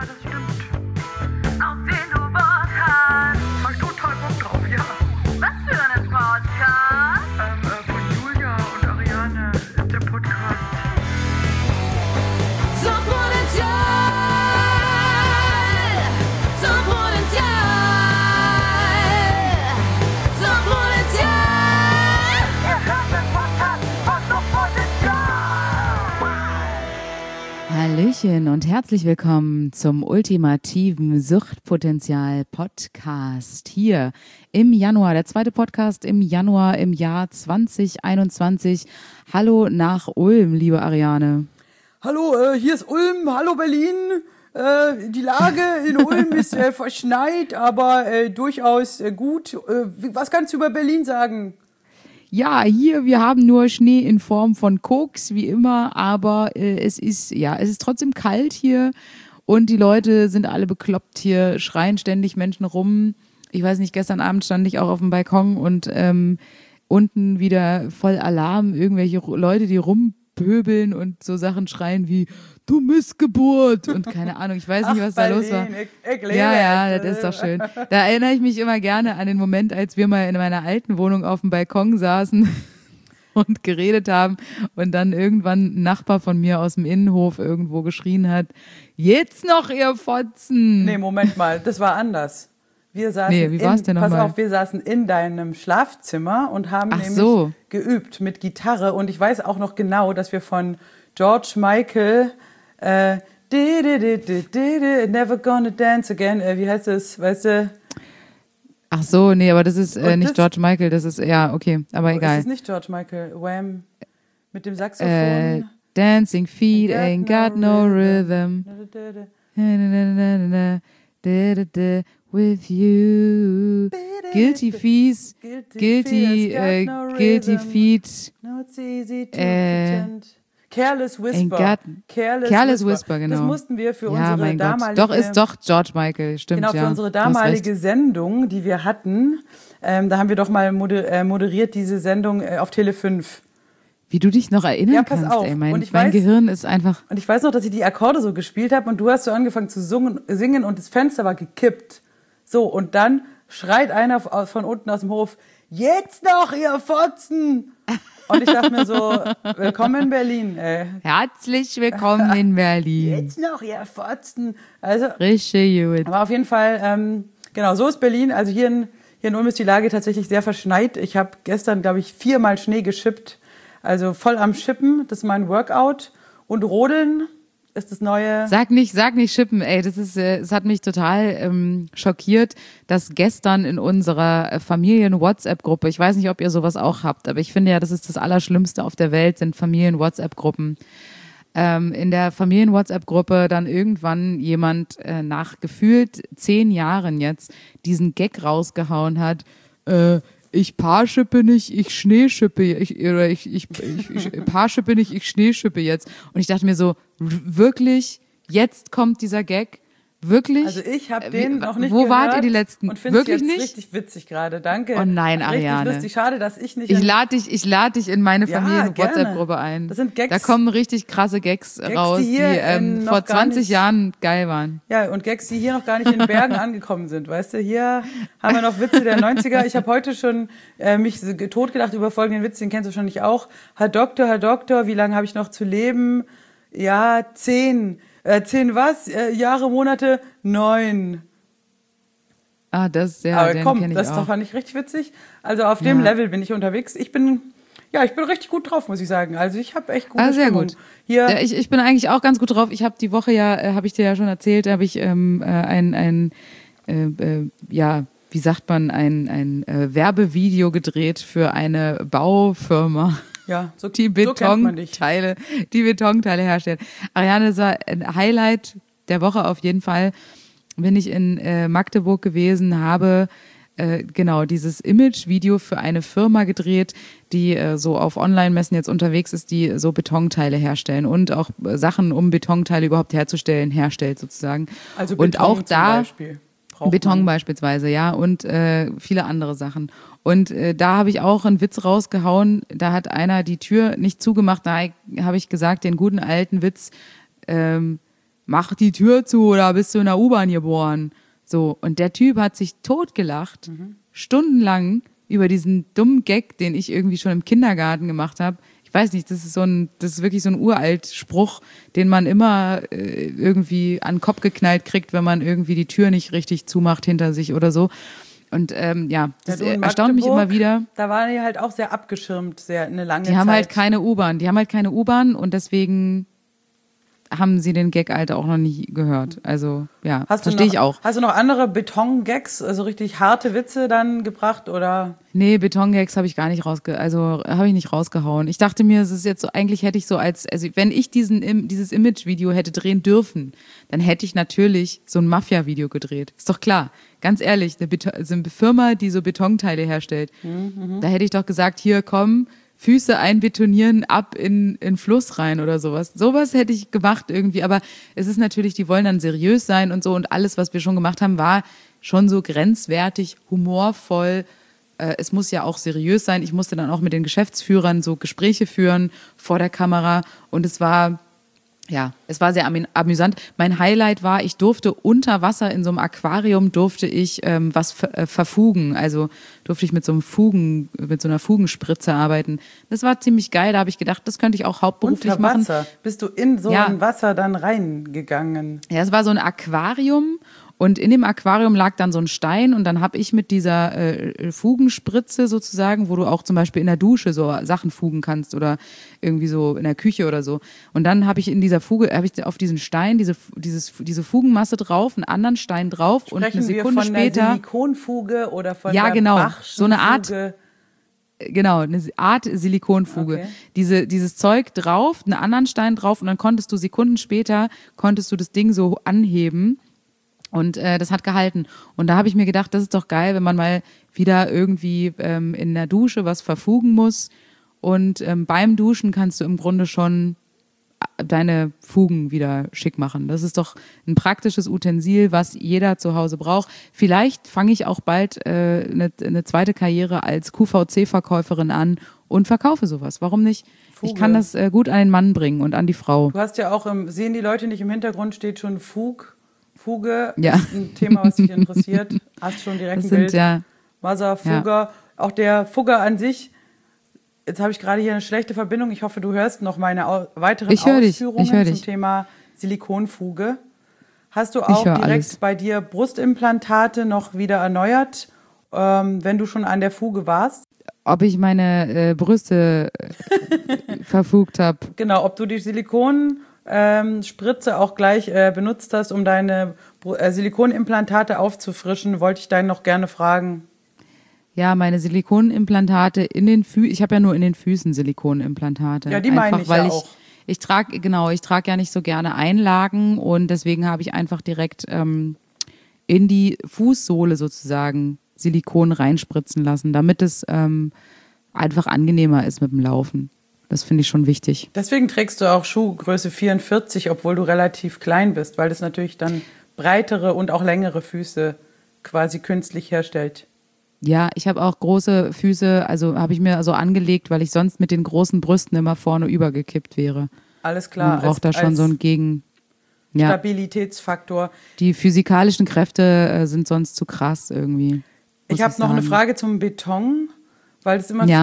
das stimmt. Auf den du Bock hast. Hab ich total Bock drauf, ja. Was für einen Podcast? Von Julia und Ariane, der Podcast. Suchtpotenzial, Suchtpotenzial, Suchtpotenzial. Ihr hört den Podcast von Suchtpotenzial. Hallöchen und herzlich willkommen zum ultimativen Suchtpotenzial-Podcast hier im Januar, der zweite Podcast im Januar im Jahr 2021. Hallo nach Ulm, liebe Ariane. Hallo, hier ist Ulm. Hallo Berlin. Die Lage in Ulm ist verschneit, aber durchaus gut. Was kannst du über Berlin sagen? Ja, hier, wir haben nur Schnee in Form von Koks, wie immer, aber es ist trotzdem kalt hier und die Leute sind alle bekloppt hier, schreien ständig Menschen rum. Ich weiß nicht, gestern Abend stand ich auch auf dem Balkon und unten wieder voll Alarm, irgendwelche Leute, die rumpöbeln und so Sachen schreien wie du Missgeburt und keine Ahnung, ich weiß nicht, was da los war. Ja, das ist doch schön. Da erinnere ich mich immer gerne an den Moment, als wir mal in meiner alten Wohnung auf dem Balkon saßen und geredet haben und dann irgendwann ein Nachbar von mir aus dem Innenhof irgendwo geschrien hat, jetzt noch, ihr Fotzen! Nee, Moment mal, das war anders. Wir saßen wie war's denn pass nochmal? auf, wir saßen in deinem Schlafzimmer und haben geübt mit Gitarre und ich weiß auch noch genau, dass wir von George Michael Never Gonna Dance Again, wie heißt das, weißt du? Ach so, nee, aber das ist nicht das- George Michael, das ist, ja, okay, aber egal. Das ist nicht George Michael, Wham, mit dem Saxophon. Dancing feet ain't got no rhythm. With you. Guilty feet. No, it's easy to pretend. Careless Whisper. Careless Whisper, genau. Das mussten wir für Ja, unsere mein Gott. damalige... Doch, ist doch George Michael, stimmt, Genau, ja. für unsere Du hast damalige recht. Sendung, die wir hatten, da haben wir doch mal moderiert diese Sendung auf Tele 5. Wie du dich noch erinnern Ja, pass kannst, auf. ey. Mein Und ich weiß- Gehirn ist einfach... Und ich weiß noch, dass ich die Akkorde so gespielt habe und du hast so angefangen zu singen und das Fenster war gekippt. So, und dann schreit einer von unten aus dem Hof, jetzt noch, ihr Fotzen! Und ich dachte mir so, willkommen in Berlin, ey. Herzlich willkommen in Berlin. Jetzt noch, ihr Fotzen! Also, Richtig gut. aber auf jeden Fall, genau, so ist Berlin. Also hier in Ulm ist die Lage tatsächlich sehr verschneit. Ich habe gestern, glaube ich, 4-mal Schnee geschippt. Also voll am Schippen, das ist mein Workout. Und Rodeln ist das neue... Sag nicht schippen, ey, es hat mich total schockiert, dass gestern in unserer Familien-WhatsApp-Gruppe, ich weiß nicht, ob ihr sowas auch habt, aber ich finde ja, das ist das Allerschlimmste auf der Welt, sind Familien-WhatsApp-Gruppen. In der Familien-WhatsApp-Gruppe dann irgendwann jemand nach gefühlt 10 Jahren jetzt diesen Gag rausgehauen hat, ich Paarschippe nicht, ich Schneeschippe, ich Paarschippe nicht, ich Schneeschippe jetzt. Und ich dachte mir so, wirklich, jetzt kommt dieser Gag? Wirklich? Also ich habe den noch nicht Wo gehört. wart ihr die letzten? Und finde es Wirklich jetzt nicht? richtig witzig gerade. Danke. Oh nein, Ariane. Richtig lustig. Schade, dass ich nicht... Ich lade dich in meine Ja, Familien-WhatsApp-Gruppe gerne. ein. Das sind Gags- Da kommen richtig krasse Gags raus, die hier, die noch vor gar 20 nicht- Jahren geil waren. Ja, und Gags, die hier noch gar nicht in den Bergen angekommen sind. Weißt du, hier haben wir noch Witze der 90er. Ich habe heute schon mich so totgelacht über folgenden Witz, den kennst du wahrscheinlich auch. Herr Doktor, wie lange habe ich noch zu leben? Ja, 10. 10 was? Jahre, Monate? 9. Ah, das, ja, Aber den komm, kenn ich das auch. fand ich richtig witzig. Also auf dem Ja. Level bin ich unterwegs. Ich bin richtig gut drauf, muss ich sagen. Also ich habe echt gute Sehr Stimmung. gut. Hier, Ja, ich bin eigentlich auch ganz gut drauf. Ich habe die Woche ja, habe ich dir ja schon erzählt, habe ich ein Werbevideo gedreht für eine Baufirma, ja, so die kennt man dich. Betonteile herstellt. Ariane, das war ein Highlight der Woche auf jeden Fall. Bin ich in Magdeburg gewesen, habe genau dieses Image-Video für eine Firma gedreht, die so auf Online-Messen jetzt unterwegs ist, die so Betonteile herstellen und auch Sachen, um Betonteile überhaupt herzustellen, herstellt sozusagen. Also und Beton auch zum da Beispiel braucht Beton man. beispielsweise, ja, und viele andere Sachen. Und da habe ich auch einen Witz rausgehauen, da hat einer die Tür nicht zugemacht, da habe ich gesagt, den guten alten Witz, mach die Tür zu oder bist du in der U-Bahn geboren? So, und der Typ hat sich totgelacht, stundenlang über diesen dummen Gag, den ich irgendwie schon im Kindergarten gemacht habe. Ich weiß nicht, das ist wirklich so ein Uralt-Spruch, den man immer irgendwie an den Kopf geknallt kriegt, wenn man irgendwie die Tür nicht richtig zumacht hinter sich oder so. Und das erstaunt mich immer wieder. Da waren die halt auch sehr abgeschirmt, eine lange Zeit. Die haben halt keine U-Bahn. Und deswegen haben sie den Gag halt auch noch nie gehört. Also, ja, verstehe ich auch. Hast du noch andere Beton-Gags, also richtig harte Witze dann gebracht, oder? Nee, Beton-Gags habe ich gar nicht habe ich nicht rausgehauen. Ich dachte mir, es ist jetzt so, eigentlich hätte ich so wenn ich dieses Image-Video hätte drehen dürfen, dann hätte ich natürlich so ein Mafia-Video gedreht. Ist doch klar. Ganz ehrlich, eine Firma, die so Betonteile herstellt. Da hätte ich doch gesagt, hier, komm, Füße einbetonieren, ab in Fluss rein oder sowas. Sowas hätte ich gemacht irgendwie, aber es ist natürlich, die wollen dann seriös sein und so, und alles, was wir schon gemacht haben, war schon so grenzwertig, humorvoll. Es muss ja auch seriös sein. Ich musste dann auch mit den Geschäftsführern so Gespräche führen vor der Kamera, und es war sehr amüsant. Mein Highlight war, ich durfte unter Wasser in so einem Aquarium was verfugen. Also durfte ich mit so einer Fugenspritze arbeiten. Das war ziemlich geil. Da habe ich gedacht, das könnte ich auch hauptberuflich machen. Unter Wasser? Bist du in so ein Wasser dann reingegangen? Ja, es war so ein Aquarium. Und in dem Aquarium lag dann so ein Stein, und dann habe ich mit dieser Fugenspritze sozusagen, wo du auch zum Beispiel in der Dusche so Sachen fugen kannst oder irgendwie so in der Küche oder so. Und dann habe ich auf diesen Stein diese Fugenmasse drauf, einen anderen Stein drauf. Sprechen und eine Sekunde wir von später. Der Silikonfuge oder von der Bachschen so eine Art. Fuge? Genau, eine Art Silikonfuge. Okay. Dieses Zeug drauf, einen anderen Stein drauf, und dann konntest du Sekunden später das Ding so anheben. Und das hat gehalten. Und da habe ich mir gedacht, das ist doch geil, wenn man mal wieder irgendwie in der Dusche was verfugen muss. Und beim Duschen kannst du im Grunde schon deine Fugen wieder schick machen. Das ist doch ein praktisches Utensil, was jeder zu Hause braucht. Vielleicht fange ich auch bald eine zweite Karriere als QVC-Verkäuferin an und verkaufe sowas. Warum nicht? Fuge. Ich kann das gut an den Mann bringen und an die Frau. Du hast ja auch, sehen die Leute nicht, im Hintergrund steht schon Fuge, ja. Ist ein Thema, was dich interessiert. Hast schon direkt ein Bild. Ja. Wasser, Fugger. Ja. Auch der Fugger an sich. Jetzt habe ich gerade hier eine schlechte Verbindung. Ich hoffe, du hörst noch meine weiteren Ausführungen zum Thema Silikonfuge. Hast du auch direkt alles bei dir Brustimplantate noch wieder erneuert, wenn du schon an der Fuge warst? Ob ich meine Brüste verfugt habe. Genau, ob du die Spritze auch gleich benutzt hast, um deine Silikonimplantate aufzufrischen, wollte ich deinen noch gerne fragen. Ja, meine Silikonimplantate in den Füßen, ich habe ja nur in den Füßen Silikonimplantate. Ja, die meine ich ja auch. Ich trage ja nicht so gerne Einlagen, und deswegen habe ich einfach direkt in die Fußsohle sozusagen Silikon reinspritzen lassen, damit es einfach angenehmer ist mit dem Laufen. Das finde ich schon wichtig. Deswegen trägst du auch Schuhgröße 44, obwohl du relativ klein bist, weil das natürlich dann breitere und auch längere Füße quasi künstlich herstellt. Ja, ich habe auch große Füße, also habe ich mir so angelegt, weil ich sonst mit den großen Brüsten immer vorne übergekippt wäre. Alles klar. Man braucht da schon so einen Stabilitätsfaktor. Die physikalischen Kräfte sind sonst zu krass irgendwie. Ich habe noch eine Frage zum Beton, weil es immer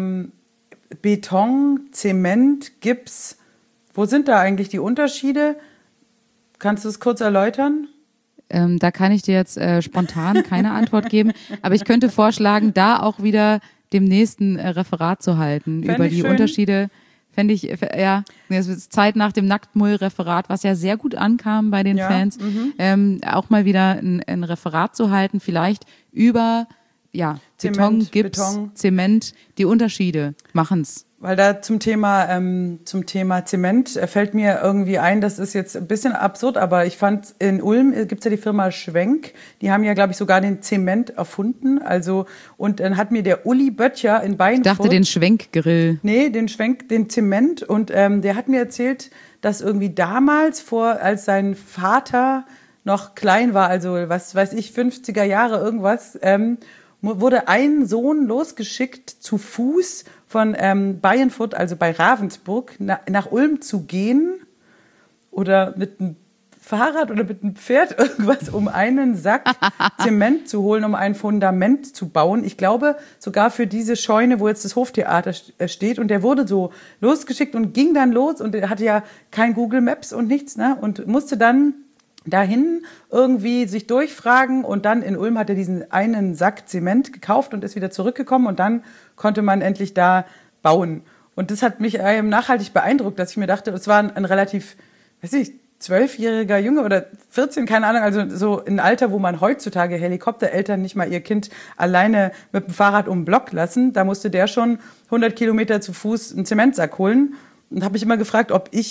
Beton, Zement, Gips, wo sind da eigentlich die Unterschiede? Kannst du es kurz erläutern? Da kann ich dir jetzt spontan keine Antwort geben, aber ich könnte vorschlagen, da auch wieder demnächst ein Referat zu halten über die Unterschiede. Fände ich, ja, es ist Zeit nach dem Nacktmull-Referat, was ja sehr gut ankam bei den Fans, auch mal wieder ein Referat zu halten, vielleicht über Beton, Gips, Zement, die Unterschiede machen's. Weil da zum Thema Zement fällt mir irgendwie ein, das ist jetzt ein bisschen absurd, aber ich fand, in Ulm gibt's ja die Firma Schwenk, die haben ja, glaube ich, sogar den Zement erfunden, und dann hat mir der Uli Böttcher in Beinfurt... Ich dachte, den Schwenkgrill. Nee, den Zement, und der hat mir erzählt, dass irgendwie damals, als sein Vater noch klein war, also was weiß ich, 50er Jahre irgendwas, wurde ein Sohn losgeschickt, zu Fuß von Beinfurt, also bei Ravensburg, nach Ulm zu gehen, oder mit einem Fahrrad oder mit einem Pferd irgendwas, um einen Sack Zement zu holen, um ein Fundament zu bauen. Ich glaube sogar für diese Scheune, wo jetzt das Hoftheater steht. Und der wurde so losgeschickt und ging dann los. Und er hatte ja kein Google Maps und nichts, ne? Und musste dann dahin irgendwie sich durchfragen. Und dann in Ulm hat er diesen einen Sack Zement gekauft und ist wieder zurückgekommen. Und dann konnte man endlich da bauen. Und das hat mich nachhaltig beeindruckt, dass ich mir dachte, es war ein relativ, weiß ich, 12-jähriger Junge oder 14, keine Ahnung, also so ein Alter, wo man heutzutage Helikoptereltern nicht mal ihr Kind alleine mit dem Fahrrad um den Block lassen. Da musste der schon 100 Kilometer zu Fuß einen Zementsack holen. Und habe mich immer gefragt, ob ich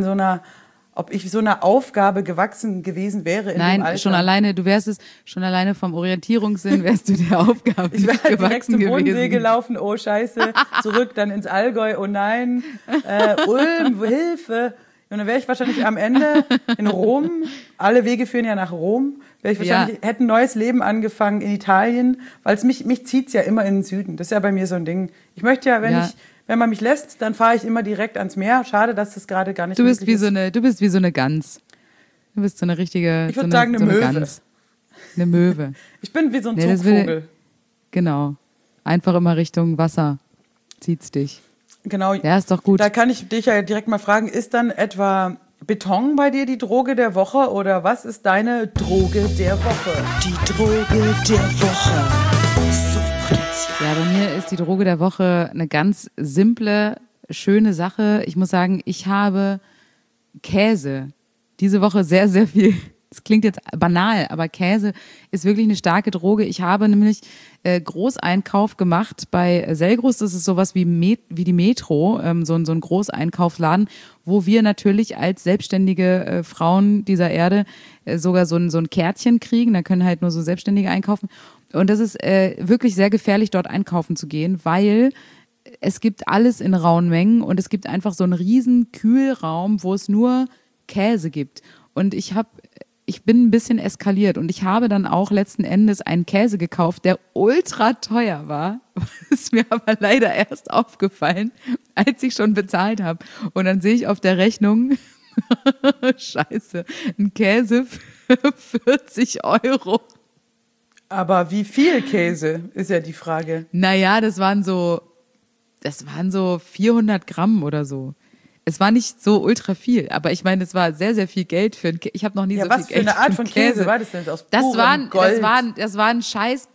so einer Aufgabe gewachsen gewesen wäre in dem Alter. Nein, schon alleine, du wärst es, schon alleine vom Orientierungssinn wärst du der Aufgabe ich wäre halt direkt zum Bodensee gewesen. gelaufen, oh Scheiße, zurück dann ins Allgäu, oh nein, Ulm, Hilfe. Und dann wäre ich wahrscheinlich am Ende in Rom, alle Wege führen ja nach Rom, hätte ein neues Leben angefangen in Italien, weil mich zieht's ja immer in den Süden. Das ist ja bei mir so ein Ding. Ich möchte ja, wenn man mich lässt, dann fahre ich immer direkt ans Meer. Schade, dass das gerade gar nicht möglich ist. Du bist wie so eine Gans. Du bist so eine richtige, ich würde sagen, eine Möwe. Gans. Eine Möwe. Ich bin wie so ein Zugvogel. Genau. Einfach immer Richtung Wasser zieht's dich. Genau. Ja, ist doch gut. Da kann ich dich ja direkt mal fragen, ist dann etwa Beton bei dir die Droge der Woche oder was ist deine Droge der Woche? Die Droge der Woche. Ja, bei mir ist die Droge der Woche eine ganz simple, schöne Sache. Ich muss sagen, ich habe Käse diese Woche sehr, sehr viel. Das klingt jetzt banal, aber Käse ist wirklich eine starke Droge. Ich habe nämlich Großeinkauf gemacht bei Selgros. Das ist sowas wie die Metro, so ein Großeinkaufsladen, wo wir natürlich als selbstständige Frauen dieser Erde sogar so ein Kärtchen kriegen. Da können halt nur so Selbstständige einkaufen. Und das ist wirklich sehr gefährlich, dort einkaufen zu gehen, weil es gibt alles in rauen Mengen und es gibt einfach so einen riesen Kühlraum, wo es nur Käse gibt. Und ich bin ein bisschen eskaliert und ich habe dann auch letzten Endes einen Käse gekauft, der ultra teuer war. Ist mir aber leider erst aufgefallen, als ich schon bezahlt habe. Und dann sehe ich auf der Rechnung, scheiße, ein Käse für 40 €. Aber wie viel Käse, ist ja die Frage. Naja, das waren so 400 Gramm oder so. Es war nicht so ultra viel, aber ich meine, es war sehr, sehr viel Geld für einen Käse. Ich habe noch nie so viel Geld für was für eine Art von Käse war das denn? Aus purem Gold? Das war ein scheiß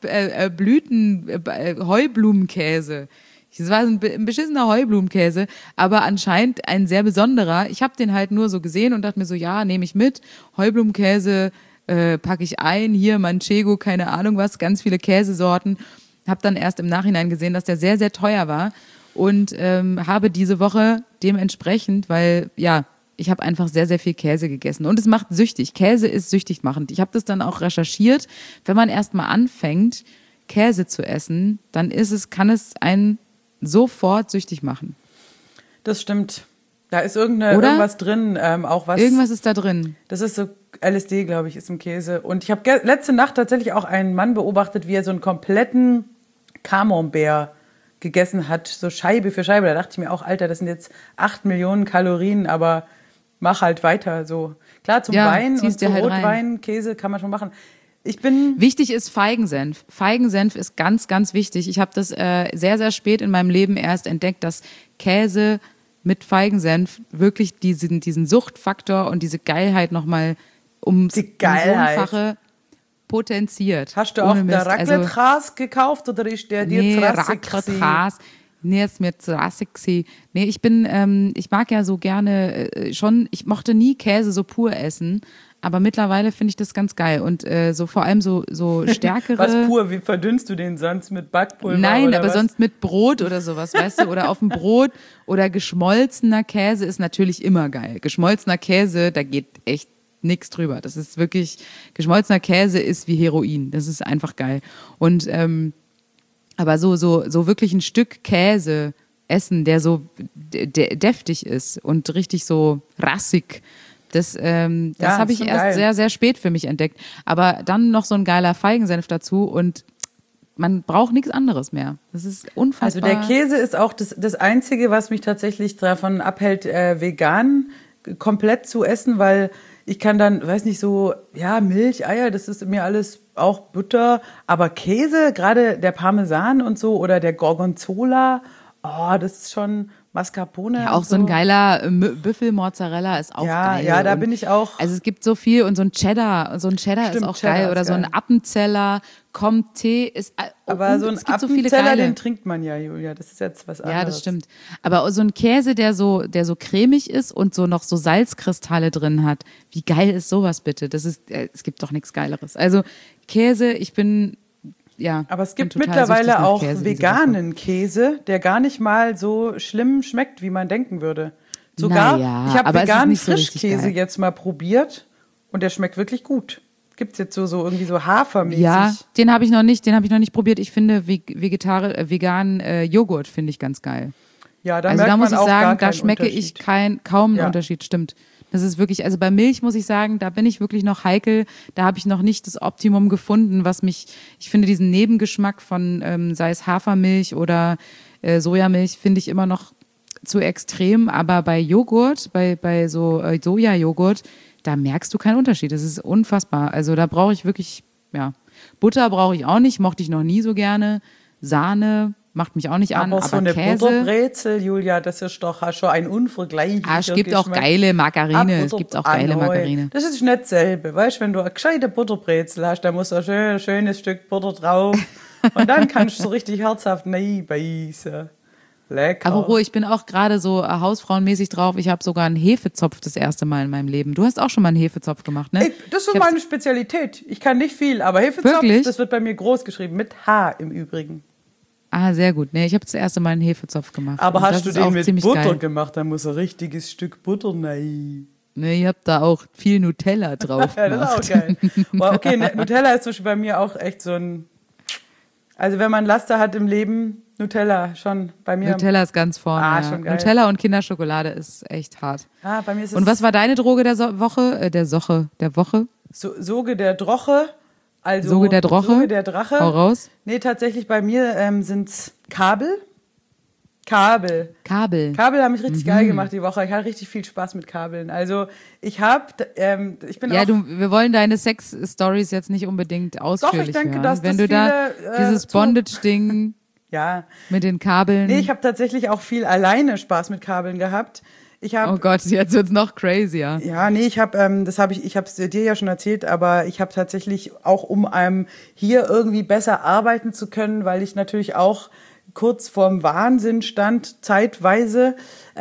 Heublumenkäse. Es war ein beschissener Heublumenkäse, aber anscheinend ein sehr besonderer. Ich habe den halt nur so gesehen und dachte mir so, ja, nehme ich mit. Heublumenkäse packe ich ein, hier Manchego, keine Ahnung was, ganz viele Käsesorten. Habe dann erst im Nachhinein gesehen, dass der sehr, sehr teuer war. Und habe diese Woche dementsprechend, weil ja, ich habe einfach sehr, sehr viel Käse gegessen. Und es macht süchtig. Käse ist süchtig machend. Ich habe das dann auch recherchiert. Wenn man erst mal anfängt, Käse zu essen, dann kann es einen sofort süchtig machen. Das stimmt. Da ist irgendwas drin, auch was. Irgendwas ist da drin. Das ist so LSD, glaube ich, ist im Käse. Und ich habe letzte Nacht tatsächlich auch einen Mann beobachtet, wie er so einen kompletten Camembert gegessen hat, so Scheibe für Scheibe. Da dachte ich mir auch, Alter, das sind jetzt 8 Millionen Kalorien, aber mach halt weiter so. Klar, zum Wein und zum halt Rotwein, Käse kann man schon machen. Wichtig ist Feigensenf. Feigensenf ist ganz, ganz wichtig. Ich habe das sehr, sehr spät in meinem Leben erst entdeckt, dass Käse mit Feigensenf wirklich diesen Suchtfaktor und diese Geilheit nochmal ums Millionenfache potenziert. Hast du auch der Raclette-Gras gekauft oder ist der dir zu rassig gewesen? Nee, ist mir zu rassig gewesen. Nee, ich mag ja so gerne ich mochte nie Käse so pur essen, aber mittlerweile finde ich das ganz geil und so vor allem so stärkere. Was pur, wie verdünnst du den sonst mit Backpulver? Nein, oder aber was? Sonst mit Brot oder sowas, weißt du, oder auf dem Brot oder geschmolzener Käse ist natürlich immer geil. Geschmolzener Käse, da geht echt nix drüber. Das ist wirklich, geschmolzener Käse ist wie Heroin. Das ist einfach geil. Und aber so wirklich ein Stück Käse essen, der so deftig ist und richtig so rassig, das habe ich erst geil. sehr, sehr spät für mich entdeckt. Aber dann noch so ein geiler Feigensenf dazu und man braucht nichts anderes mehr. Das ist unfassbar. Also der Käse ist auch das Einzige, was mich tatsächlich davon abhält, vegan komplett zu essen, weil Ich kann dann, weiß nicht, so, ja, Milch, Eier, das ist mir alles auch Butter. Aber Käse, gerade der Parmesan und so oder der Gorgonzola, oh, das ist schon Mascarpone. Ja, auch und so ein geiler Büffelmozzarella ist auch Ja, geil. ja, da Und bin ich auch. Also es gibt so viel und so ein Cheddar ist Stimmt, auch Cheddar geil. ist Oder so ein geil. Appenzeller, Comté ist. Aber und so ein es gibt so viele Appenzeller, geile. den trinkt man ja, Julia. Das ist jetzt was anderes. Ja, das stimmt. Aber so ein Käse, der so cremig ist und so noch so Salzkristalle drin hat. Wie geil ist sowas bitte? Es gibt doch nichts Geileres. Also Käse, ich bin, ja. Aber es gibt bin total süchtig mittlerweile nach auch Käse diese veganen Käse, der gar nicht mal so schlimm schmeckt, wie man denken würde. Sogar, Naja, ich habe aber es ist veganen nicht so richtig Frischkäse geil. jetzt mal probiert und der schmeckt wirklich gut. Gibt's jetzt so irgendwie so hafermäßig. Ja, den habe ich noch nicht probiert. Ich finde veganen Joghurt finde ich ganz geil. Ja, da Also merkt da muss man ich auch gar sagen, da keinen schmecke ich Unterschied. kaum einen Ja. Unterschied, stimmt. Das ist wirklich, also bei Milch muss ich sagen, da bin ich wirklich noch heikel. Da habe ich noch nicht das Optimum gefunden, ich finde diesen Nebengeschmack von, sei es Hafermilch oder Sojamilch, finde ich immer noch zu extrem. Aber bei Joghurt, bei so Sojajoghurt, da merkst du keinen Unterschied. Das ist unfassbar. Also da brauche ich wirklich, ja. Butter brauche ich auch nicht, mochte ich noch nie so gerne. Sahne macht mich auch nicht an, Aber so aber eine Käse. Butterbrezel, Julia, das ist doch schon ein unvergleichlicher Es gibt auch Geschmack. geile Margarine. Ah, Es gibt auch geile neu. Margarine. Das ist nicht dasselbe. Weißt du, wenn du eine gescheite Butterbrezel hast, dann muss da ein schönes Stück Butter drauf. Und dann kannst du so richtig herzhaft beißen. Lecker. Apropos, ich bin auch gerade so hausfrauenmäßig drauf. Ich habe sogar einen Hefezopf das erste Mal in meinem Leben. Du hast auch schon mal einen Hefezopf gemacht, ne? Ey, das ist so Ich hab's- meine Spezialität. Ich kann nicht viel, aber Hefezopf, Wirklich? das wird bei mir groß geschrieben, mit H im Übrigen. Ah, sehr gut. Nee, ich habe das erste Mal einen Hefezopf gemacht. Aber Und das hast du ist den auch mit ziemlich Butter geil. gemacht, dann muss ein richtiges Stück Butter rein. Nee, ich habe da auch viel Nutella drauf Ja, das ist gemacht. auch geil. Boah, okay, Nutella ist zum Beispiel bei mir auch echt so ein... Also wenn man Laster hat im Leben, Nutella schon bei mir. Nutella ist ganz vorne. Ah, ja. schon geil. Nutella und Kinderschokolade ist echt hart. Ah, bei mir ist es Und was war deine Droge der Woche? Der Woche? Soge der Droche. Also Soge der Droche? Soge der Drache. Hau raus. Nee, tatsächlich bei mir sind's Kabel. Kabel. Kabel. Kabel haben mich richtig Mhm. geil gemacht die Woche. Ich hatte richtig viel Spaß mit Kabeln. Also ich bin Ja, auch... wir wollen deine Sex-Stories jetzt nicht unbedingt ausführlich denke, hören. dass Wenn das du da viele, dieses Bondage-Ding Ja. mit den Kabeln. Nee, ich habe tatsächlich auch viel alleine Spaß mit Kabeln gehabt. Ich habe Oh Gott, jetzt wird's noch crazier. Ja, nee, ich habe es dir ja schon erzählt, aber ich habe tatsächlich auch, um hier irgendwie besser arbeiten zu können, weil ich natürlich auch kurz vorm Wahnsinn stand, zeitweise,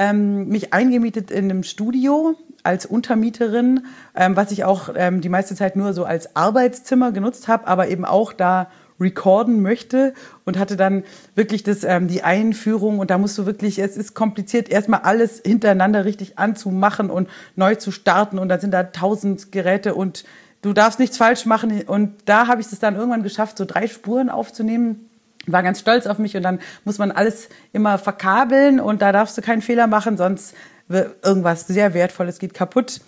mich eingemietet in einem Studio als Untermieterin, was ich auch die meiste Zeit nur so als Arbeitszimmer genutzt habe, aber eben auch da recorden möchte und hatte dann wirklich die Einführung und da musst du wirklich, es ist kompliziert, erstmal alles hintereinander richtig anzumachen und neu zu starten und dann sind da 1000 Geräte und du darfst nichts falsch machen und da habe ich es dann irgendwann geschafft, so 3 Spuren aufzunehmen. War ganz stolz auf mich und dann muss man alles immer verkabeln und da darfst du keinen Fehler machen, sonst wird irgendwas sehr Wertvolles geht kaputt.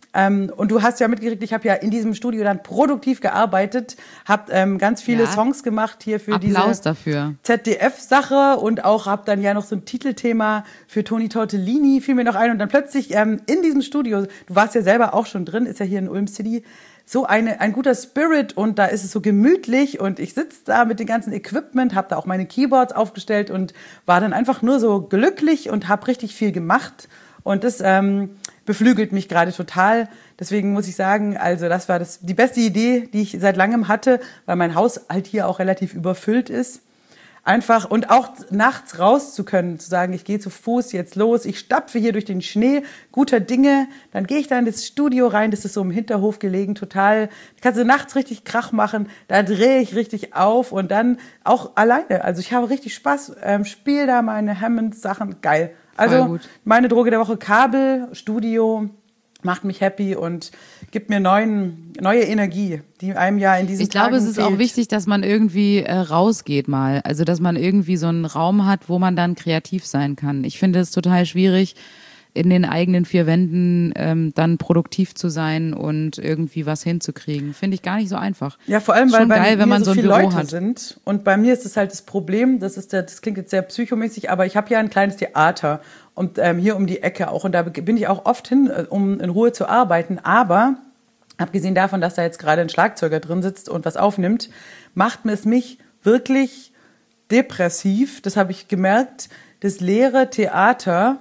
Und du hast ja mitgekriegt, ich habe ja in diesem Studio dann produktiv gearbeitet, habe ganz viele Ja. Songs gemacht hier für Applaus diese dafür. ZDF-Sache und auch habe dann ja noch so ein Titelthema für Toni Tortellini, fiel mir noch ein und dann plötzlich in diesem Studio, du warst ja selber auch schon drin, ist ja hier in Ulm City, so ein guter Spirit und da ist es so gemütlich und ich sitze da mit dem ganzen Equipment, habe da auch meine Keyboards aufgestellt und war dann einfach nur so glücklich und habe richtig viel gemacht und das beflügelt mich gerade total. Deswegen muss ich sagen, also das war die beste Idee, die ich seit langem hatte, weil mein Haus halt hier auch relativ überfüllt ist. Einfach und auch nachts raus zu können, zu sagen, ich gehe zu Fuß jetzt los, ich stapfe hier durch den Schnee, guter Dinge, dann gehe ich da in das Studio rein, das ist so im Hinterhof gelegen, total, kannst du nachts richtig Krach machen, da drehe ich richtig auf und dann auch alleine, also ich habe richtig Spaß, spiele da meine Hammond-Sachen, geil. Also gut. meine Droge der Woche, Kabel, Studio, macht mich happy und gibt mir neue Energie, die einem ja in diesen Ich glaube, Tagen es ist auch fehlt. wichtig, dass man irgendwie rausgeht mal. Also, dass man irgendwie so einen Raum hat, wo man dann kreativ sein kann. Ich finde es total schwierig, in den eigenen vier Wänden dann produktiv zu sein und irgendwie was hinzukriegen. Finde ich gar nicht so einfach. Ja, vor allem, weil Schon bei geil, mir wenn man so ein viele Büro Leute hat. sind. Und bei mir ist es halt das Problem, das klingt jetzt sehr psychomäßig, aber ich habe ja ein kleines Theater und hier um die Ecke auch. Und da bin ich auch oft hin, um in Ruhe zu arbeiten. Aber abgesehen davon, dass da jetzt gerade ein Schlagzeuger drin sitzt und was aufnimmt, macht es mich wirklich depressiv. Das habe ich gemerkt. Das leere Theater,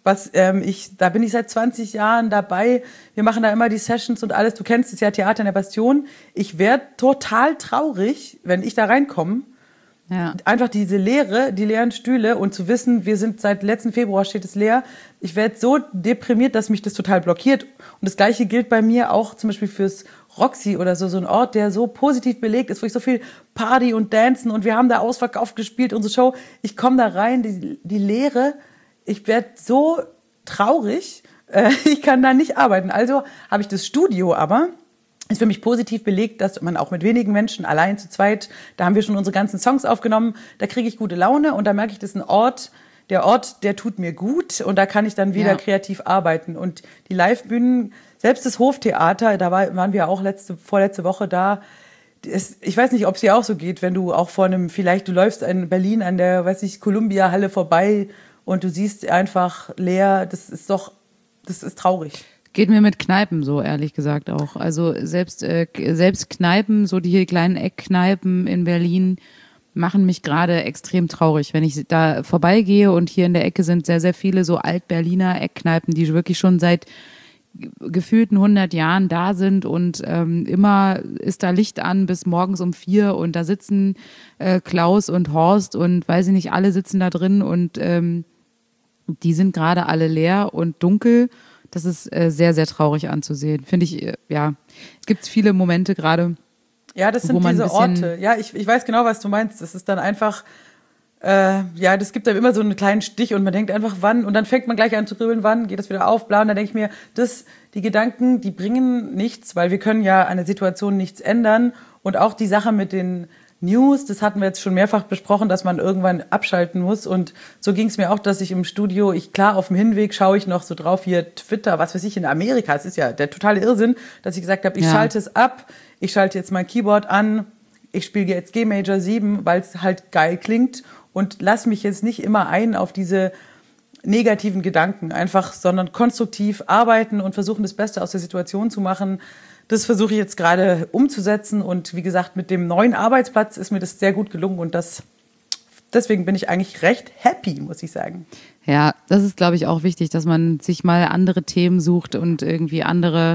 da bin ich seit 20 Jahren dabei. Wir machen da immer die Sessions und alles. Du kennst es ja, Theater in der Bastion. Ich werde total traurig, wenn ich da reinkomme. Ja. Einfach die leeren Stühle und zu wissen, wir sind seit letzten Februar steht es leer. Ich werde so deprimiert, dass mich das total blockiert. Und das Gleiche gilt bei mir auch zum Beispiel fürs Roxy oder so ein Ort, der so positiv belegt ist, wo ich so viel Party und Dancen und wir haben da ausverkauft gespielt, unsere Show. Ich komme da rein, die Leere, ich werde so traurig, ich kann da nicht arbeiten. Also habe ich das Studio aber, ist für mich positiv belegt, dass man auch mit wenigen Menschen, allein zu zweit, da haben wir schon unsere ganzen Songs aufgenommen, da kriege ich gute Laune und da merke ich, das ist ein Ort, der tut mir gut und da kann ich dann wieder kreativ arbeiten. Und die Live-Bühnen, selbst das Hoftheater, da waren wir auch vorletzte Woche da. Ich weiß nicht, ob es dir auch so geht, wenn du auch du läufst in Berlin an der, Columbia-Halle vorbei und du siehst einfach leer, das ist traurig. Geht mir mit Kneipen so, ehrlich gesagt auch. Also selbst Kneipen, so die kleinen Eckkneipen in Berlin, machen mich gerade extrem traurig, wenn ich da vorbeigehe und hier in der Ecke sind sehr, sehr viele so Alt-Berliner Eckkneipen, die wirklich schon seit gefühlten 100 Jahren da sind und immer ist da Licht an bis morgens um 4 und da sitzen Klaus und Horst und weiß ich nicht, alle sitzen da drin und die sind gerade alle leer und dunkel. Das ist sehr, sehr traurig anzusehen. Finde ich, es gibt viele Momente gerade. Ja, das sind diese Orte. Ja, ich weiß genau, was du meinst. Das ist dann einfach, das gibt einem immer so einen kleinen Stich und man denkt einfach, wann, und dann fängt man gleich an zu grübeln, wann geht das wieder auf, bla, und dann denke ich mir, die Gedanken, die bringen nichts, weil wir können ja an der Situation nichts ändern und auch die Sache mit den News, das hatten wir jetzt schon mehrfach besprochen, dass man irgendwann abschalten muss und so ging es mir auch, dass ich im Studio, auf dem Hinweg schaue ich noch so drauf, hier Twitter, was weiß ich, in Amerika, es ist ja der totale Irrsinn, dass ich gesagt habe, ich schalte es ab, ich schalte jetzt mein Keyboard an, ich spiele jetzt G Major 7, weil es halt geil klingt und lass mich jetzt nicht immer ein auf diese negativen Gedanken, sondern konstruktiv arbeiten und versuchen, das Beste aus der Situation zu machen. Das versuche ich jetzt gerade umzusetzen und wie gesagt, mit dem neuen Arbeitsplatz ist mir das sehr gut gelungen und deswegen bin ich eigentlich recht happy, muss ich sagen. Ja, das ist, glaube ich, auch wichtig, dass man sich mal andere Themen sucht und irgendwie andere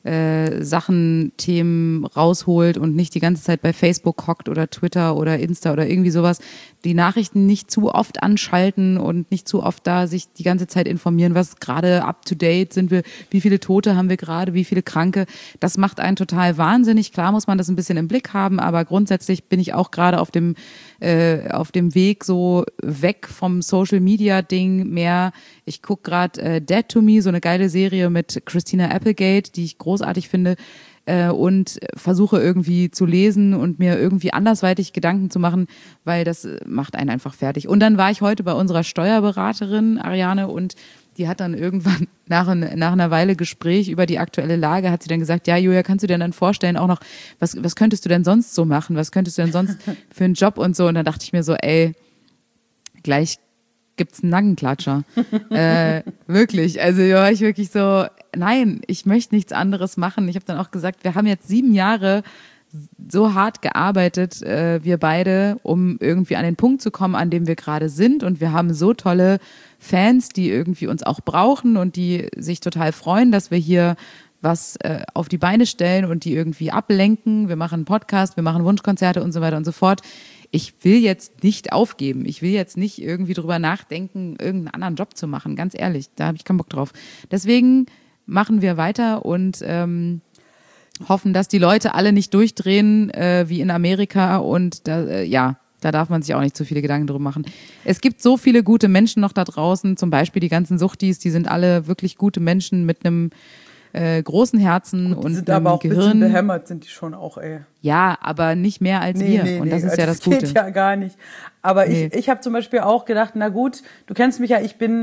Themen rausholt und nicht die ganze Zeit bei Facebook hockt oder Twitter oder Insta oder irgendwie sowas. Die Nachrichten nicht zu oft anschalten und nicht zu oft da sich die ganze Zeit informieren, was gerade up to date sind wir, wie viele Tote haben wir gerade, wie viele Kranke. Das macht einen total wahnsinnig. Klar muss man das ein bisschen im Blick haben, aber grundsätzlich bin ich auch gerade auf dem Weg so weg vom Social Media Ding mehr. Ich gucke gerade Dead to Me, so eine geile Serie mit Christina Applegate, die ich großartig finde, und versuche irgendwie zu lesen und mir irgendwie andersweitig Gedanken zu machen, weil das macht einen einfach fertig. Und dann war ich heute bei unserer Steuerberaterin Ariane und die hat dann irgendwann nach einer Weile Gespräch über die aktuelle Lage, hat sie dann gesagt, ja Julia, kannst du dir dann vorstellen auch noch, was könntest du denn sonst so machen? Was könntest du denn sonst für einen Job und so? Und dann dachte ich mir so, gleich gibt's einen Nackenklatscher. Wirklich. Also da war ich wirklich so, nein, ich möchte nichts anderes machen. Ich habe dann auch gesagt, wir haben jetzt 7 Jahre so hart gearbeitet, wir beide, um irgendwie an den Punkt zu kommen, an dem wir gerade sind. Und wir haben so tolle Fans, die irgendwie uns auch brauchen und die sich total freuen, dass wir hier was auf die Beine stellen und die irgendwie ablenken. Wir machen einen Podcast, wir machen Wunschkonzerte und so weiter und so fort. Ich will jetzt nicht aufgeben. Ich will jetzt nicht irgendwie drüber nachdenken, irgendeinen anderen Job zu machen. Ganz ehrlich, da habe ich keinen Bock drauf. Deswegen machen wir weiter und hoffen, dass die Leute alle nicht durchdrehen wie in Amerika. Und da darf man sich auch nicht zu viele Gedanken drüber machen. Es gibt so viele gute Menschen noch da draußen, zum Beispiel die ganzen Suchtis, die sind alle wirklich gute Menschen mit einem großen Herzen und sind aber auch ein bisschen behämmert, sind die schon auch, Ja, aber nicht mehr als wir. Und das ist ja das Gute. Das geht ja gar nicht. Aber ich habe zum Beispiel auch gedacht, na gut, du kennst mich ja, ich bin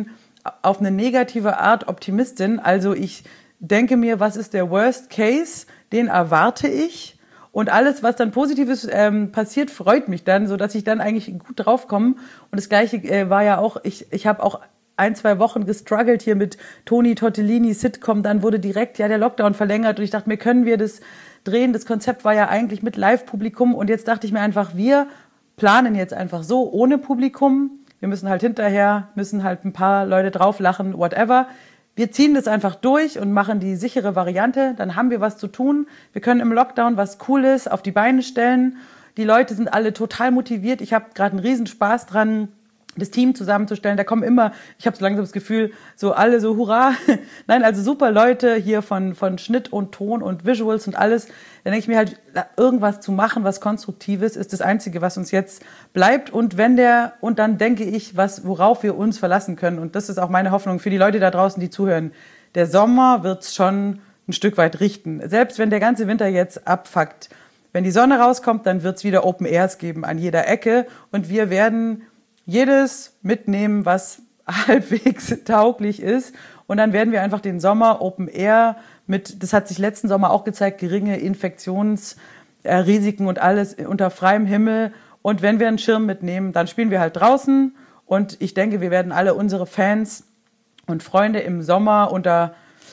auf eine negative Art Optimistin. Also ich denke mir, was ist der Worst Case? Den erwarte ich. Und alles, was dann Positives passiert, freut mich dann, sodass ich dann eigentlich gut draufkomme. Und das Gleiche war ja auch, ich habe auch 1-2 Wochen gestruggelt hier mit Toni Tortellini Sitcom. Dann wurde direkt der Lockdown verlängert. Und ich dachte mir, können wir das drehen? Das Konzept war ja eigentlich mit Live-Publikum. Und jetzt dachte ich mir einfach, wir planen jetzt einfach so, ohne Publikum. Wir müssen halt müssen halt ein paar Leute drauflachen, whatever. Wir ziehen das einfach durch und machen die sichere Variante. Dann haben wir was zu tun. Wir können im Lockdown was Cooles auf die Beine stellen. Die Leute sind alle total motiviert. Ich habe gerade einen Riesenspaß dran, das Team zusammenzustellen. Da kommen immer, ich habe so langsam das Gefühl, so alle so hurra. Nein, also super Leute hier von Schnitt und Ton und Visuals und alles. Dann denke ich mir halt, irgendwas zu machen, was Konstruktives, ist das Einzige, was uns jetzt bleibt. Und dann denke ich, worauf wir uns verlassen können. Und das ist auch meine Hoffnung für die Leute da draußen, die zuhören. Der Sommer wird's schon ein Stück weit richten. Selbst wenn der ganze Winter jetzt abfuckt. Wenn die Sonne rauskommt, dann wird's wieder Open Airs geben an jeder Ecke. Und wir werden jedes mitnehmen, was halbwegs tauglich ist. Und dann werden wir einfach den Sommer Open Air das hat sich letzten Sommer auch gezeigt, geringe Infektionsrisiken und alles unter freiem Himmel. Und wenn wir einen Schirm mitnehmen, dann spielen wir halt draußen. Und ich denke, wir werden alle unsere Fans und Freunde im Sommer unter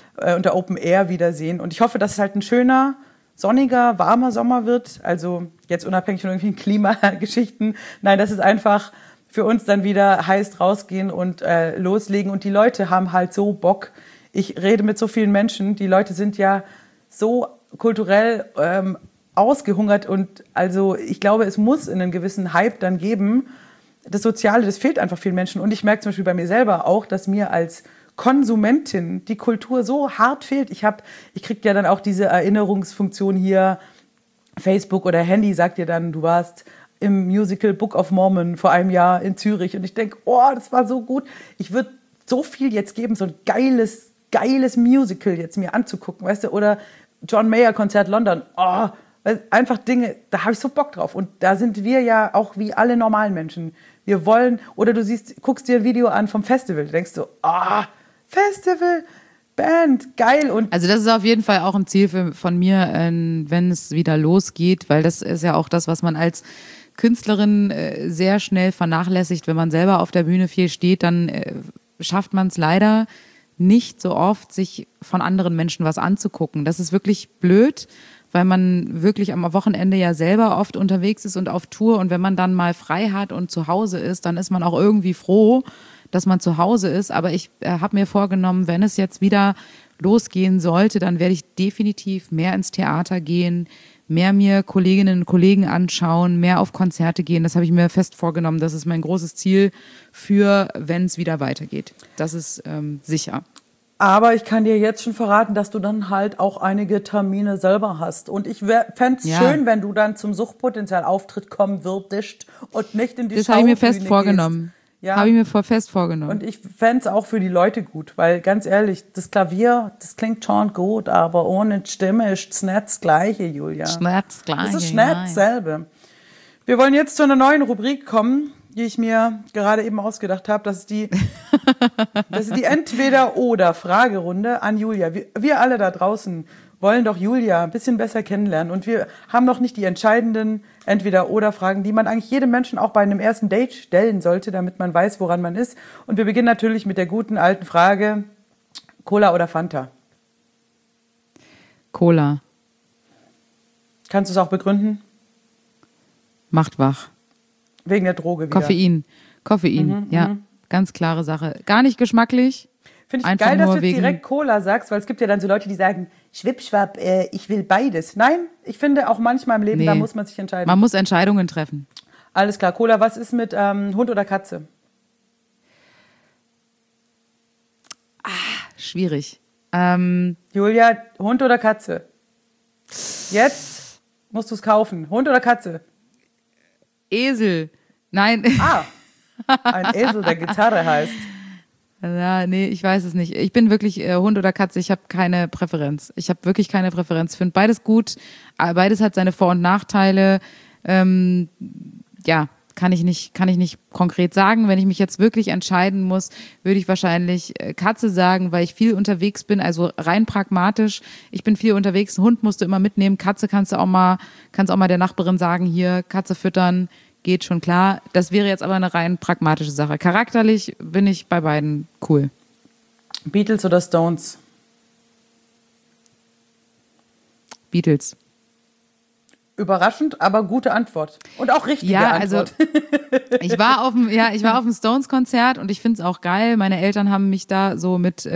Open Air wiedersehen. Und ich hoffe, dass es halt ein schöner, sonniger, warmer Sommer wird. Also jetzt unabhängig von irgendwelchen Klimageschichten. Nein, das ist einfach für uns dann wieder heiß rausgehen und loslegen. Und die Leute haben halt so Bock. Ich rede mit so vielen Menschen. Die Leute sind ja so kulturell ausgehungert. Und also ich glaube, es muss einen gewissen Hype dann geben. Das Soziale, das fehlt einfach vielen Menschen. Und ich merke zum Beispiel bei mir selber auch, dass mir als Konsumentin die Kultur so hart fehlt. Ich kriege ja dann auch diese Erinnerungsfunktion hier. Facebook oder Handy sagt dir dann, du warst im Musical Book of Mormon vor einem Jahr in Zürich. Und ich denke, das war so gut. Ich würde so viel jetzt geben, so ein geiles Musical jetzt mir anzugucken, weißt du? Oder John Mayer Konzert London. Einfach Dinge, da habe ich so Bock drauf. Und da sind wir ja auch wie alle normalen Menschen. Wir wollen, oder du guckst dir ein Video an vom Festival, denkst du, Festival, Band, geil. Und also das ist auf jeden Fall auch ein Ziel von mir, wenn es wieder losgeht, weil das ist ja auch das, was man als Künstlerin sehr schnell vernachlässigt. Wenn man selber auf der Bühne viel steht, dann schafft man es leider nicht so oft, sich von anderen Menschen was anzugucken. Das ist wirklich blöd, weil man wirklich am Wochenende ja selber oft unterwegs ist und auf Tour. Und wenn man dann mal frei hat und zu Hause ist, dann ist man auch irgendwie froh, dass man zu Hause ist. Aber ich habe mir vorgenommen, wenn es jetzt wieder losgehen sollte, dann werde ich definitiv mehr ins Theater gehen, mehr mir Kolleginnen und Kollegen anschauen, mehr auf Konzerte gehen. Das habe ich mir fest vorgenommen. Das ist mein großes Ziel für, wenn es wieder weitergeht. Das ist sicher. Aber ich kann dir jetzt schon verraten, dass du dann halt auch einige Termine selber hast. Und ich fände es schön, wenn du dann zum Suchtpotenzial-Auftritt kommen würdest und nicht in die Das habe ich mir fest vorgenommen. Ja. Habe ich mir fest vorgenommen. Und ich fände es auch für die Leute gut, weil ganz ehrlich, das Klavier, das klingt schon gut, aber ohne Stimme ist es nicht das Gleiche, Julia. Das Gleiche, das ist nicht dasselbe. Wir wollen jetzt zu einer neuen Rubrik kommen, die ich mir gerade eben ausgedacht habe. Das ist die Entweder-oder-Fragerunde an Julia. Wir alle da draußen wollen doch Julia ein bisschen besser kennenlernen. Und wir haben noch nicht die entscheidenden Entweder-oder-Fragen, die man eigentlich jedem Menschen auch bei einem ersten Date stellen sollte, damit man weiß, woran man ist. Und wir beginnen natürlich mit der guten alten Frage, Cola oder Fanta? Cola. Kannst du es auch begründen? Macht wach. Wegen der Droge wieder. Koffein, ja. Ganz klare Sache. Gar nicht geschmacklich. Finde ich geil, dass du jetzt direkt Cola sagst, weil es gibt ja dann so Leute, die sagen, schwippschwapp, ich will beides. Nein, ich finde auch manchmal im Leben, da muss man sich entscheiden. Man muss Entscheidungen treffen. Alles klar. Cola, was ist mit Hund oder Katze? Schwierig. Julia, Hund oder Katze? Jetzt musst du es kaufen. Hund oder Katze? Esel. Nein. Ein Esel, der Gitarre heißt. Ja, nee, ich weiß es nicht. Ich bin wirklich Hund oder Katze. Ich habe keine Präferenz. Ich habe wirklich keine Präferenz. Ich finde beides gut. Beides hat seine Vor- und Nachteile. Ja, kann ich nicht konkret sagen. Wenn ich mich jetzt wirklich entscheiden muss, würde ich wahrscheinlich Katze sagen, weil ich viel unterwegs bin, also rein pragmatisch. Ich bin viel unterwegs, einen Hund musst du immer mitnehmen, Katze kannst auch mal der Nachbarin sagen, hier, Katze füttern, geht schon klar. Das wäre jetzt aber eine rein pragmatische Sache. Charakterlich bin ich bei beiden cool. Beatles oder Stones? Beatles. Überraschend, aber gute Antwort. Und auch richtige Antwort. Also ich war auf dem Stones-Konzert und ich finde es auch geil. Meine Eltern haben mich da so mit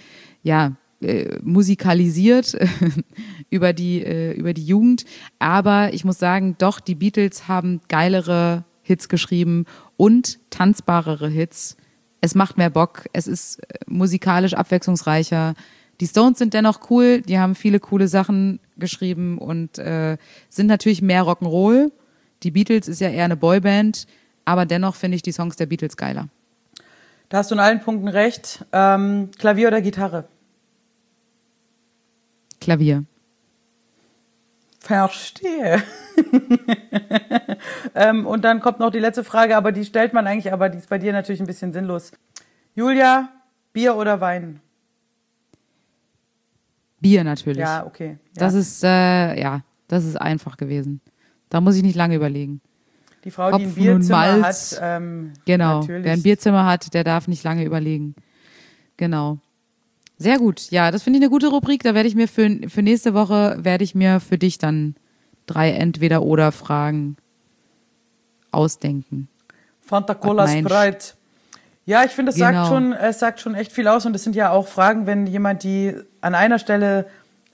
musikalisiert über die Jugend. Aber ich muss sagen, doch, die Beatles haben geilere Hits geschrieben und tanzbarere Hits. Es macht mehr Bock, es ist musikalisch abwechslungsreicher. Die Stones sind dennoch cool, die haben viele coole Sachen geschrieben und sind natürlich mehr Rock'n'Roll. Die Beatles ist ja eher eine Boyband, aber dennoch finde ich die Songs der Beatles geiler. Da hast du in allen Punkten recht. Klavier oder Gitarre? Klavier. Verstehe. Und dann kommt noch die letzte Frage, aber die stellt man eigentlich, aber die ist bei dir natürlich ein bisschen sinnlos. Julia, Bier oder Wein? Bier natürlich. Ja, okay. Ja. Das ist einfach gewesen. Da muss ich nicht lange überlegen. Die Frau, die ein Hopfen und Bierzimmer Malz. hat, Genau, natürlich. wer ein Bierzimmer hat, der darf nicht lange überlegen. Genau. Sehr gut. Ja, das finde ich eine gute Rubrik. Da werde ich mir für nächste Woche, für dich dann 3 Entweder-Oder-Fragen ausdenken. Fanta Cola Sprite. Ja, ich finde, es sagt schon echt viel aus und es sind ja auch Fragen, wenn jemand die an einer Stelle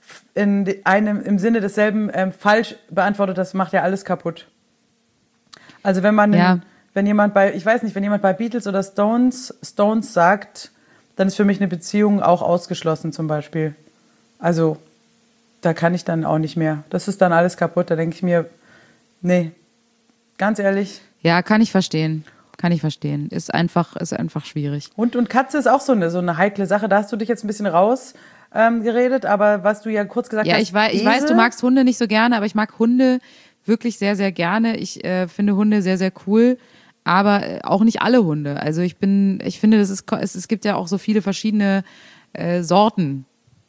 im Sinne desselben falsch beantwortet, das macht ja alles kaputt. Also wenn jemand bei Beatles oder Stones sagt, dann ist für mich eine Beziehung auch ausgeschlossen zum Beispiel. Also da kann ich dann auch nicht mehr. Das ist dann alles kaputt. Da denke ich mir, nee, ganz ehrlich. Ja, kann ich verstehen. Ist einfach schwierig. Hund und Katze ist auch so eine heikle Sache. Da hast du dich jetzt ein bisschen rausgeredet, aber was du ja kurz gesagt hast. Ja, ich weiß, du magst Hunde nicht so gerne, aber ich mag Hunde wirklich sehr, sehr gerne. Ich finde Hunde sehr, sehr cool, aber auch nicht alle Hunde. Also ich finde, es gibt ja auch so viele verschiedene Sorten.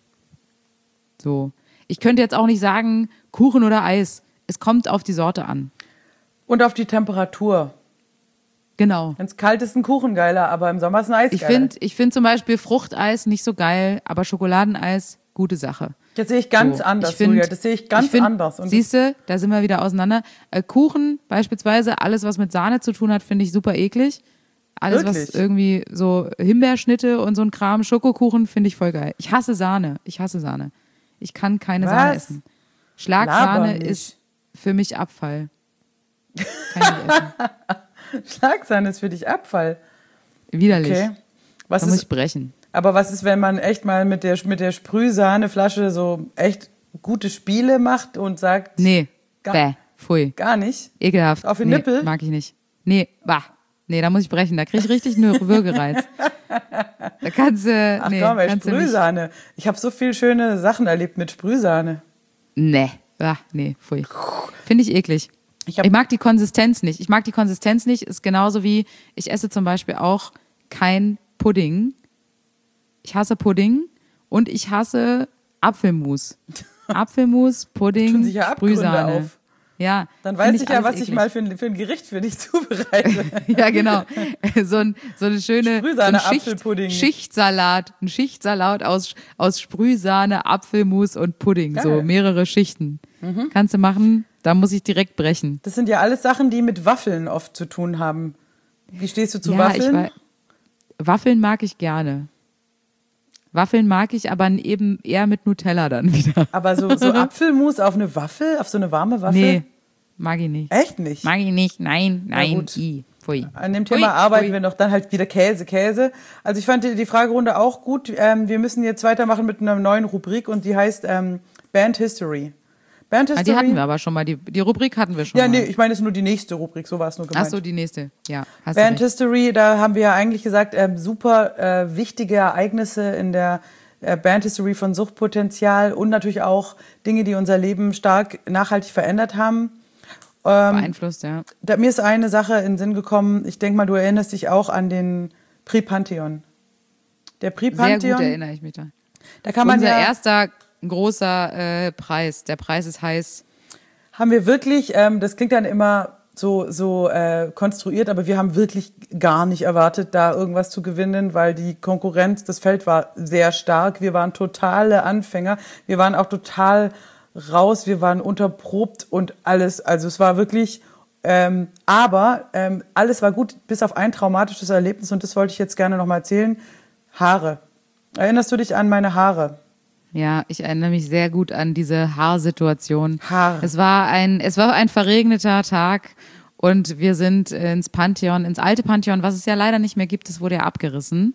So. Ich könnte jetzt auch nicht sagen, Kuchen oder Eis. Es kommt auf die Sorte an. Und auf die Temperatur. Genau. Wenn es kalt ist, ein Kuchen geiler, aber im Sommer ist ein Eis geiler. Ich finde zum Beispiel Fruchteis nicht so geil, aber Schokoladeneis, gute Sache. Das sehe ich ganz anders, Julia. Das sehe ich ganz anders. Siehst du, da sind wir wieder auseinander. Kuchen beispielsweise, alles was mit Sahne zu tun hat, finde ich super eklig. Alles Wirklich? was irgendwie so Himbeerschnitte und so ein Kram, Schokokuchen, finde ich voll geil. Ich hasse Sahne. Ich kann keine Sahne essen. Schlagsahne ist für mich Abfall. Kann ich nicht essen. Schlagsahne ist für dich Abfall. Widerlich. Okay. Da muss ich brechen. Aber was ist, wenn man echt mal mit der Sprühsahneflasche so echt gute Spiele macht und sagt... Nee, pfui. Gar nicht? Ekelhaft. Auf den Nippel? Mag ich nicht. Nee, da muss ich brechen. Da kriege ich richtig einen Würgereiz. Da kannst du... Ach komm, Sprühsahne. Ich habe so viele schöne Sachen erlebt mit Sprühsahne. Nee, pfui. Finde ich eklig. Ich mag die Konsistenz nicht. Ist genauso wie, ich esse zum Beispiel auch kein Pudding. Ich hasse Pudding und ich hasse Apfelmus. Apfelmus, Pudding, Tun sich ja Abgründe Sprühsahne. auf. Ja. Dann weiß ich ja, was eklig. ich mal für ein Gericht für dich zubereite. Ja, genau. So eine schöne Sprühsahne-Apfelpudding. Schichtsalat. Ein Schichtsalat aus Sprühsahne, Apfelmus und Pudding. Geil. So mehrere Schichten. Kannst du machen, da muss ich direkt brechen. Das sind ja alles Sachen, die mit Waffeln oft zu tun haben. Wie stehst du zu Waffeln? Waffeln mag ich gerne. Waffeln mag ich, aber eben eher mit Nutella dann wieder. Aber so Apfelmus auf eine Waffel, auf so eine warme Waffel? Nee, mag ich nicht. Echt nicht? Mag ich nicht, nein. Gut. Pfui. An dem Thema arbeiten wir noch, dann halt wieder Käse. Also ich fand die Fragerunde auch gut. Wir müssen jetzt weitermachen mit einer neuen Rubrik und die heißt Band History. Die hatten wir aber schon mal, die Rubrik hatten wir schon mal. Ja, nee, ich meine, es ist nur die nächste Rubrik, so war es nur gemeint. Ach so, die nächste, ja. Band History, da haben wir ja eigentlich gesagt, super wichtige Ereignisse in der Band History von Suchtpotenzial und natürlich auch Dinge, die unser Leben stark nachhaltig verändert haben. beeinflusst, ja. Mir ist eine Sache in den Sinn gekommen. Ich denke mal, du erinnerst dich auch an den Prix Pantheon. Der Prix Pantheon. Sehr gut erinnere ich mich da. Da kann man Unser ja, erster großer Preis. Der Preis ist heiß. haben wir wirklich, das klingt dann immer so konstruiert, aber wir haben wirklich gar nicht erwartet, da irgendwas zu gewinnen, weil die Konkurrenz, das Feld war sehr stark. Wir waren totale Anfänger. Wir waren auch total raus. Wir waren unterprobt und alles. Also es war wirklich, aber alles war gut, bis auf ein traumatisches Erlebnis und das wollte ich jetzt gerne nochmal erzählen. Haare. Erinnerst du dich an meine Haare? Ja, ich erinnere mich sehr gut an diese Haarsituation. Haare. Es war ein verregneter Tag und wir sind ins Pantheon, ins alte Pantheon, was es ja leider nicht mehr gibt, es wurde ja abgerissen.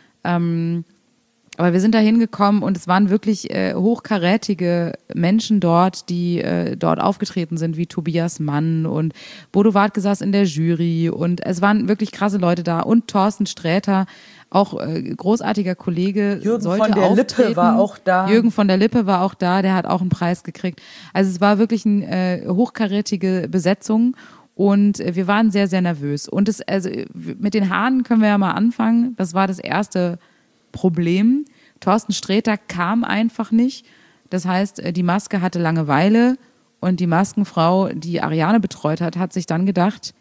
Aber wir sind da hingekommen und es waren wirklich hochkarätige Menschen dort, die dort aufgetreten sind, wie Tobias Mann und Bodo Wartke saß in der Jury und es waren wirklich krasse Leute da und Thorsten Sträter, auch großartiger Kollege, Jürgen sollte von der auftreten. Lippe war auch da. Jürgen von der Lippe war auch da, der hat auch einen Preis gekriegt. Also es war wirklich eine hochkarätige Besetzung und wir waren sehr, sehr nervös. Und mit den Haaren können wir ja mal anfangen. Das war das erste Problem. Thorsten Sträter kam einfach nicht. Das heißt, die Maske hatte Langeweile und die Maskenfrau, die Ariane betreut hat, hat sich dann gedacht,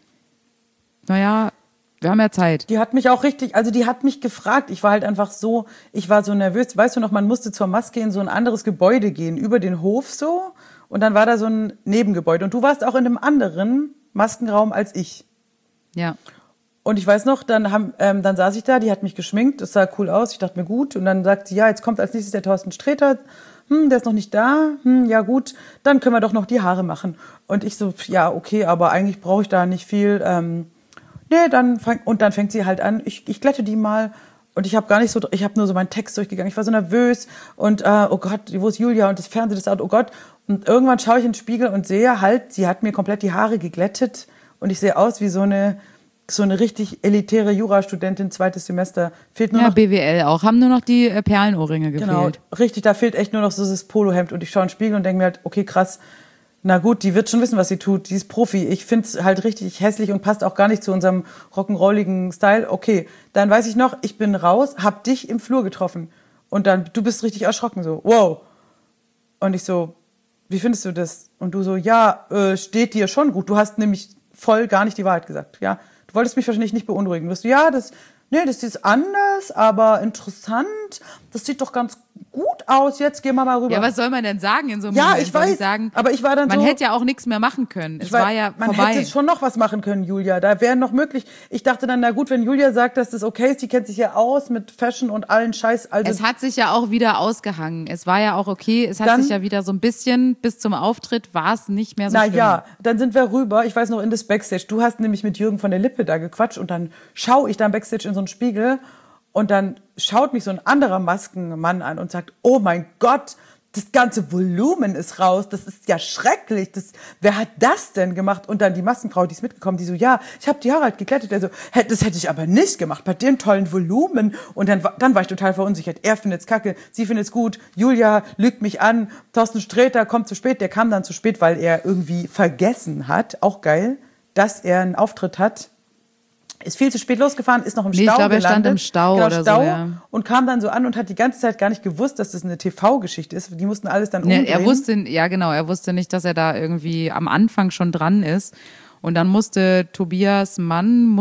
naja, wir haben ja Zeit. Die hat mich auch richtig, also die hat mich gefragt. Ich war halt einfach so, ich war so nervös. Weißt du noch, man musste zur Maske in so ein anderes Gebäude gehen, über den Hof so. Und dann war da so ein Nebengebäude. Und du warst auch in einem anderen Maskenraum als ich. Ja. Und ich weiß noch, dann saß ich da, die hat mich geschminkt, das sah cool aus, ich dachte mir gut. Und dann sagt sie, ja, jetzt kommt als nächstes der Thorsten Sträter, der ist noch nicht da, ja gut, dann können wir doch noch die Haare machen. Und ich so, ja, okay, aber eigentlich brauche ich da nicht viel. Dann fängt sie halt an, ich glätte die mal. Und ich habe nur so meinen Text durchgegangen, ich war so nervös und oh Gott, wo ist Julia und das Fernsehen, das Auto, oh Gott. Und irgendwann schaue ich in den Spiegel und sehe halt, sie hat mir komplett die Haare geglättet und ich sehe aus wie so eine richtig elitäre Jurastudentin, zweites Semester. Fehlt nur noch BWL auch. Haben nur noch die Perlenohrringe gefehlt. Genau, richtig, da fehlt echt nur noch so das Polohemd. Und ich schaue in den Spiegel und denke mir halt, okay, krass, na gut, die wird schon wissen, was sie tut. Die ist Profi. Ich finde es halt richtig hässlich und passt auch gar nicht zu unserem rock'n'rolligen Style. Okay, dann weiß ich noch, ich bin raus, hab dich im Flur getroffen. Und dann, du bist richtig erschrocken, so, wow. Und ich so, wie findest du das? Und du so, ja, steht dir schon gut. Du hast nämlich voll gar nicht die Wahrheit gesagt, ja. Du wolltest mich wahrscheinlich nicht beunruhigen. Du wirst, ja, das ist anders, aber interessant. Das sieht doch ganz gut aus. Jetzt gehen wir mal rüber. Ja, was soll man denn sagen in so einem Ja, Moment? ich weiß, sagen, aber ich war dann man so... hätte ja auch nichts mehr machen können. Es war ja man vorbei. hätte schon noch was machen können, Julia. Da wäre noch möglich. Ich dachte dann, na gut, wenn Julia sagt, dass das okay ist, die kennt sich ja aus mit Fashion und allen Scheiß. Also Es hat sich ja auch wieder ausgehangen. Es war ja auch okay. Es hat sich ja wieder so ein bisschen, bis zum Auftritt war es nicht mehr so schlimm. Na ja, dann sind wir rüber. Ich weiß noch, in das Backstage. Du hast nämlich mit Jürgen von der Lippe da gequatscht und dann schaue ich da im Backstage in so einen Spiegel und dann schaut mich so ein anderer Maskenmann an und sagt, oh mein Gott, das ganze Volumen ist raus, das ist ja schrecklich, wer hat das denn gemacht? Und dann die Maskenfrau, die ist mitgekommen, die so, ja, ich habe die Haare halt geklettet, der so, das hätte ich aber nicht gemacht, bei dem tollen Volumen. Und dann war ich total verunsichert, er findet's kacke, sie findet's gut, Julia lügt mich an, Thorsten Sträter kommt zu spät, der kam dann zu spät, weil er irgendwie vergessen hat, auch geil, dass er einen Auftritt hat. Ist viel zu spät losgefahren, ist noch im Stau ich glaube, er gelandet. stand im Stau oder so, ja. Und kam dann so an und hat die ganze Zeit gar nicht gewusst, dass das eine TV-Geschichte ist. Die mussten alles dann umdrehen. Er wusste nicht, dass er da irgendwie am Anfang schon dran ist. Und dann musste Tobias Mann,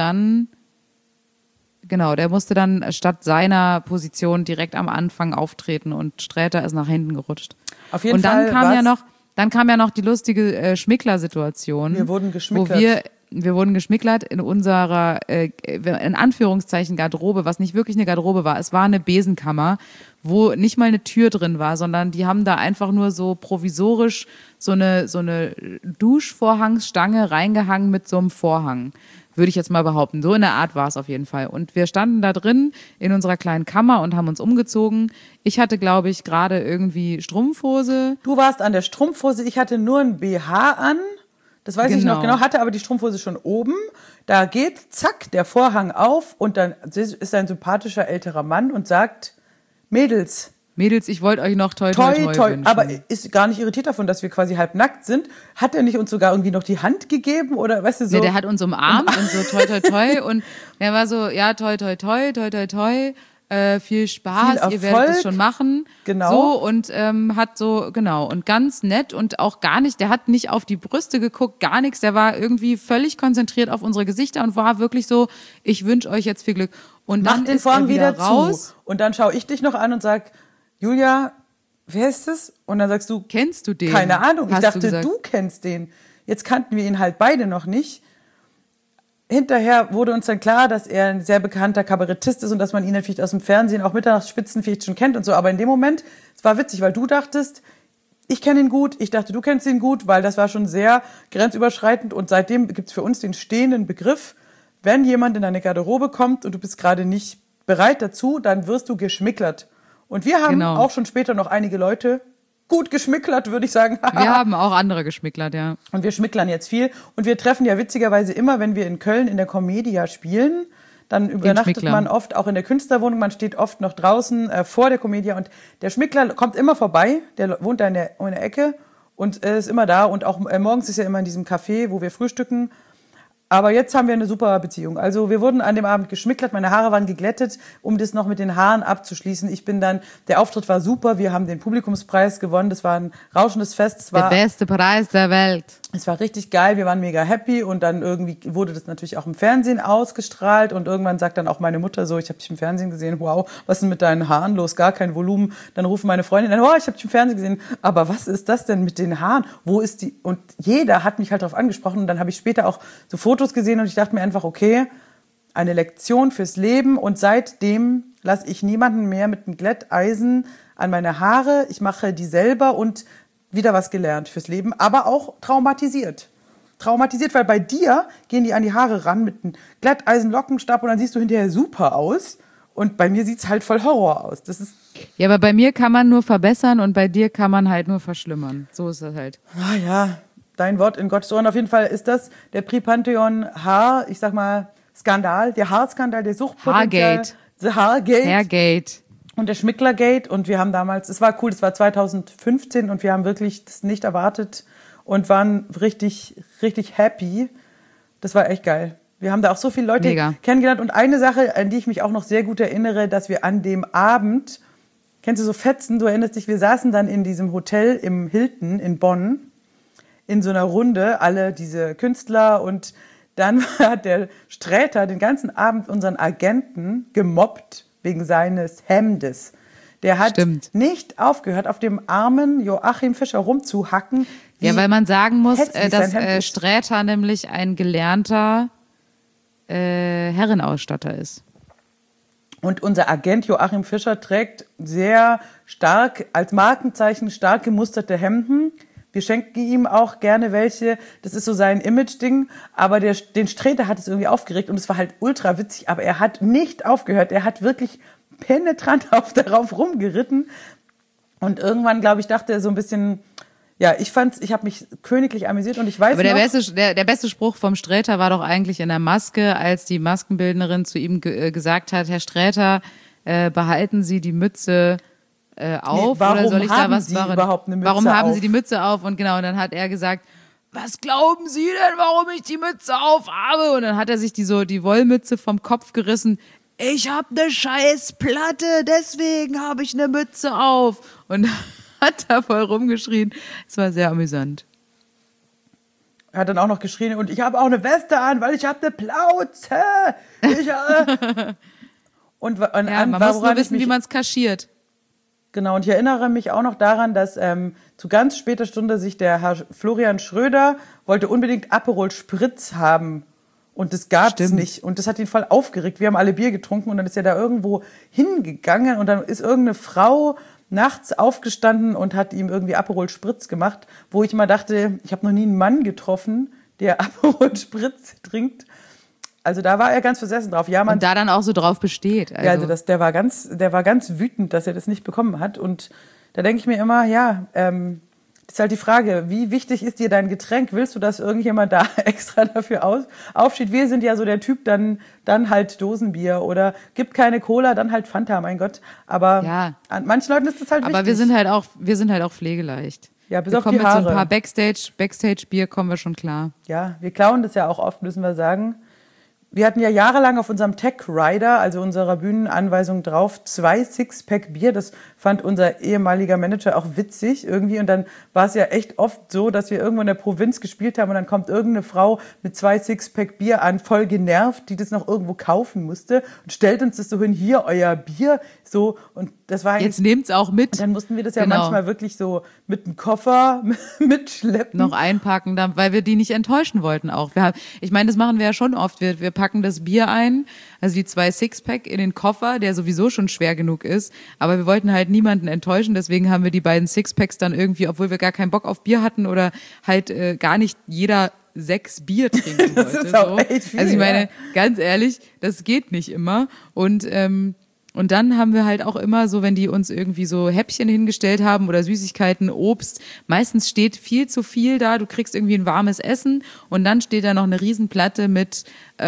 der musste dann statt seiner Position direkt am Anfang auftreten und Sträter ist nach hinten gerutscht. Auf jeden und dann Fall Dann kam ja noch die lustige Schmickler-Situation. Wir wurden geschmicklert. Wir wurden geschmicklert in unserer, in Anführungszeichen, Garderobe, was nicht wirklich eine Garderobe war. Es war eine Besenkammer, wo nicht mal eine Tür drin war, sondern die haben da einfach nur so provisorisch so eine Duschvorhangsstange reingehangen mit so einem Vorhang. Würde ich jetzt mal behaupten. So in der Art war es auf jeden Fall. Und wir standen da drin in unserer kleinen Kammer und haben uns umgezogen. Ich hatte, glaube ich, gerade irgendwie Strumpfhose. Du warst an der Strumpfhose, ich hatte nur ein BH an. Das weiß ich noch genau, hatte aber die Strumpfhose schon oben. Da geht, zack, der Vorhang auf und dann ist ein sympathischer älterer Mann und sagt, Mädels, Mädels, ich wollte euch noch toi Toi, toi toi. wünschen. Aber ist gar nicht irritiert davon, dass wir quasi halb nackt sind. Hat er nicht uns sogar irgendwie noch die Hand gegeben? Oder weißt du so? Ja, der hat uns umarmt und so toi toi toi und der war so, ja, toi toi toi, toi toi toi. Viel Spaß, Viel ihr werdet Erfolg. es schon machen. Genau. So und hat so, genau, und ganz nett und auch gar nicht, der hat nicht auf die Brüste geguckt, gar nichts, der war irgendwie völlig konzentriert auf unsere Gesichter und war wirklich so, ich wünsche euch jetzt viel Glück. Und Mach dann den ist Vorhang er wieder wieder raus. zu. Und dann schaue ich dich noch an und sag, Julia, wer ist es? Und dann sagst du, Kennst du den? keine Ahnung. Ich Hast dachte, gesagt. du kennst den. Jetzt kannten wir ihn halt beide noch nicht. Hinterher wurde uns dann klar, dass er ein sehr bekannter Kabarettist ist und dass man ihn dann vielleicht aus dem Fernsehen auch Mitternachtsspitzen vielleicht schon kennt und so. Aber in dem Moment, es war witzig, weil du dachtest, ich kenne ihn gut, ich dachte, du kennst ihn gut, weil das war schon sehr grenzüberschreitend. Und seitdem gibt's für uns den stehenden Begriff, wenn jemand in deine Garderobe kommt und du bist gerade nicht bereit dazu, dann wirst du geschmicklert. Und wir haben Genau. auch schon später noch einige Leute gut geschmicklert, würde ich sagen. Wir haben auch andere geschmicklert, ja. Und wir schmicklern jetzt viel. Und wir treffen ja witzigerweise immer, wenn wir in Köln in der Comedia spielen, dann übernachtet Schmickler. man oft auch in der Künstlerwohnung. Man steht oft noch draußen vor der Comedia. Und der Schmickler kommt immer vorbei. Der wohnt da in der Ecke und ist immer da. Und auch morgens ist er immer in diesem Café, wo wir frühstücken. Aber jetzt haben wir eine super Beziehung. Also wir wurden an dem Abend geschmicklert, meine Haare waren geglättet, um das noch mit den Haaren abzuschließen. Der Auftritt war super, wir haben den Publikumspreis gewonnen, das war ein rauschendes Fest. Der beste Preis der Welt. Es war richtig geil, wir waren mega happy und dann irgendwie wurde das natürlich auch im Fernsehen ausgestrahlt und irgendwann sagt dann auch meine Mutter so, ich habe dich im Fernsehen gesehen, wow, was ist denn mit deinen Haaren los, gar kein Volumen. Dann rufen meine Freundin an, oh, ich habe dich im Fernsehen gesehen, aber was ist das denn mit den Haaren? Wo ist die? Und jeder hat mich halt darauf angesprochen und dann habe ich später auch so Fotos gesehen und ich dachte mir einfach, okay, eine Lektion fürs Leben und seitdem lasse ich niemanden mehr mit einem Glätteisen an meine Haare, ich mache die selber und wieder was gelernt fürs Leben, aber auch traumatisiert. Traumatisiert, weil bei dir gehen die an die Haare ran mit einem Glätteisen-Lockenstab und dann siehst du hinterher super aus. Und bei mir sieht's halt voll Horror aus. Das ist, Ja, aber bei mir kann man nur verbessern und bei dir kann man halt nur verschlimmern. So ist das halt. ja, dein Wort in Gottes Ohren. Auf jeden Fall ist das der Prix Pantheon ich sag mal, Skandal, der Haarskandal, der Suchtpotenzial. Haargate. The Haargate. Hairgate. Und der Schmicklergate und wir haben damals, es war cool, es war 2015 und wir haben wirklich das nicht erwartet und waren richtig, richtig happy. Das war echt geil. Wir haben da auch so viele Leute Mega. kennengelernt und eine Sache, an die ich mich auch noch sehr gut erinnere, dass wir an dem Abend, kennst du so Fetzen, du erinnerst dich, wir saßen dann in diesem Hotel im Hilton in Bonn in so einer Runde, alle diese Künstler und dann hat der Sträter den ganzen Abend unseren Agenten gemobbt wegen seines Hemdes. Der hat Stimmt. nicht aufgehört, auf dem armen Joachim Fischer rumzuhacken. Ja, weil man sagen muss, hässlich dass sein Hemd ist. Sträter nämlich ein gelernter Herrenausstatter ist. Und unser Agent Joachim Fischer trägt sehr stark, als Markenzeichen stark gemusterte Hemden. Wir schenken ihm auch gerne welche. Das ist so sein Image-Ding. Aber den Sträter hat es irgendwie aufgeregt und es war halt ultra witzig. Aber er hat nicht aufgehört. Er hat wirklich penetrant darauf rumgeritten. Und irgendwann, glaube ich, dachte er so ein bisschen, ja, ich habe mich königlich amüsiert und ich weiß Aber noch. der beste Spruch vom Sträter war doch eigentlich in der Maske, als die Maskenbildnerin zu ihm gesagt hat, Herr Sträter, behalten Sie die Mütze auf, warum oder soll ich da haben was Sie machen? überhaupt eine Mütze Warum haben auf? Sie die Mütze auf? Und genau, und dann hat er gesagt, was glauben Sie denn, warum ich die Mütze auf habe? Und dann hat er sich die Wollmütze vom Kopf gerissen. Ich hab ne scheiß Platte, deswegen habe ich ne Mütze auf. Und hat da voll rumgeschrien. Es war sehr amüsant. Er hat dann auch noch geschrien und ich habe auch eine Weste an, weil ich habe eine Plauze. Und Ja, man muss nur wissen, wie man es kaschiert. Genau, und ich erinnere mich auch noch daran, dass zu ganz später Stunde sich der Herr Florian Schröder wollte unbedingt Aperol Spritz haben. Und das gab's Stimmt. nicht. Und das hat ihn voll aufgeregt. Wir haben alle Bier getrunken und dann ist er da irgendwo hingegangen und dann ist irgendeine Frau nachts aufgestanden und hat ihm irgendwie Aperol Spritz gemacht, wo ich immer dachte, ich habe noch nie einen Mann getroffen, der Aperol Spritz trinkt. Also da war er ganz versessen drauf. Ja, man, Und da dann auch so drauf besteht. Also, ja, also der war ganz wütend, dass er das nicht bekommen hat. Und da denke ich mir immer, ja, Das ist halt die Frage, wie wichtig ist dir dein Getränk? Willst du, dass irgendjemand da extra dafür aufsteht? Wir sind ja so der Typ, dann halt Dosenbier oder gibt keine Cola, dann halt Fanta, mein Gott. Aber Ja. an manchen Leuten ist das halt wichtig. Aber wir sind halt auch pflegeleicht. Ja, bis Wir auf kommen die mit so Haare. ein paar Backstage-Bier kommen wir schon klar. Ja, wir klauen das ja auch oft, müssen wir sagen. Wir hatten ja jahrelang auf unserem Tech Rider, also unserer Bühnenanweisung drauf, 2 Sixpack Bier. Das fand unser ehemaliger Manager auch witzig irgendwie. Und dann war es ja echt oft so, dass wir irgendwo in der Provinz gespielt haben und dann kommt irgendeine Frau mit 2 Sixpack Bier an, voll genervt, die das noch irgendwo kaufen musste und stellt uns das so hin, hier, euer Bier, so. Und das war eigentlich, Jetzt nehmt's auch mit. dann mussten wir das ja Genau. manchmal wirklich so mit dem Koffer mitschleppen. Noch einpacken, weil wir die nicht enttäuschen wollten auch. Ich meine, das machen wir ja schon oft. Wir packen das Bier ein, also die 2 Sixpack in den Koffer, der sowieso schon schwer genug ist. Aber wir wollten halt niemanden enttäuschen, deswegen haben wir die beiden Sixpacks dann irgendwie, obwohl wir gar keinen Bock auf Bier hatten oder halt gar nicht jeder 6 Bier trinken wollte. Das ist auch so. echt viel, Also ich meine, ja. ganz ehrlich, das geht nicht immer. Und dann haben wir halt auch immer so, wenn die uns irgendwie so Häppchen hingestellt haben oder Süßigkeiten, Obst, meistens steht viel zu viel da, du kriegst irgendwie ein warmes Essen und dann steht da noch eine Riesenplatte mit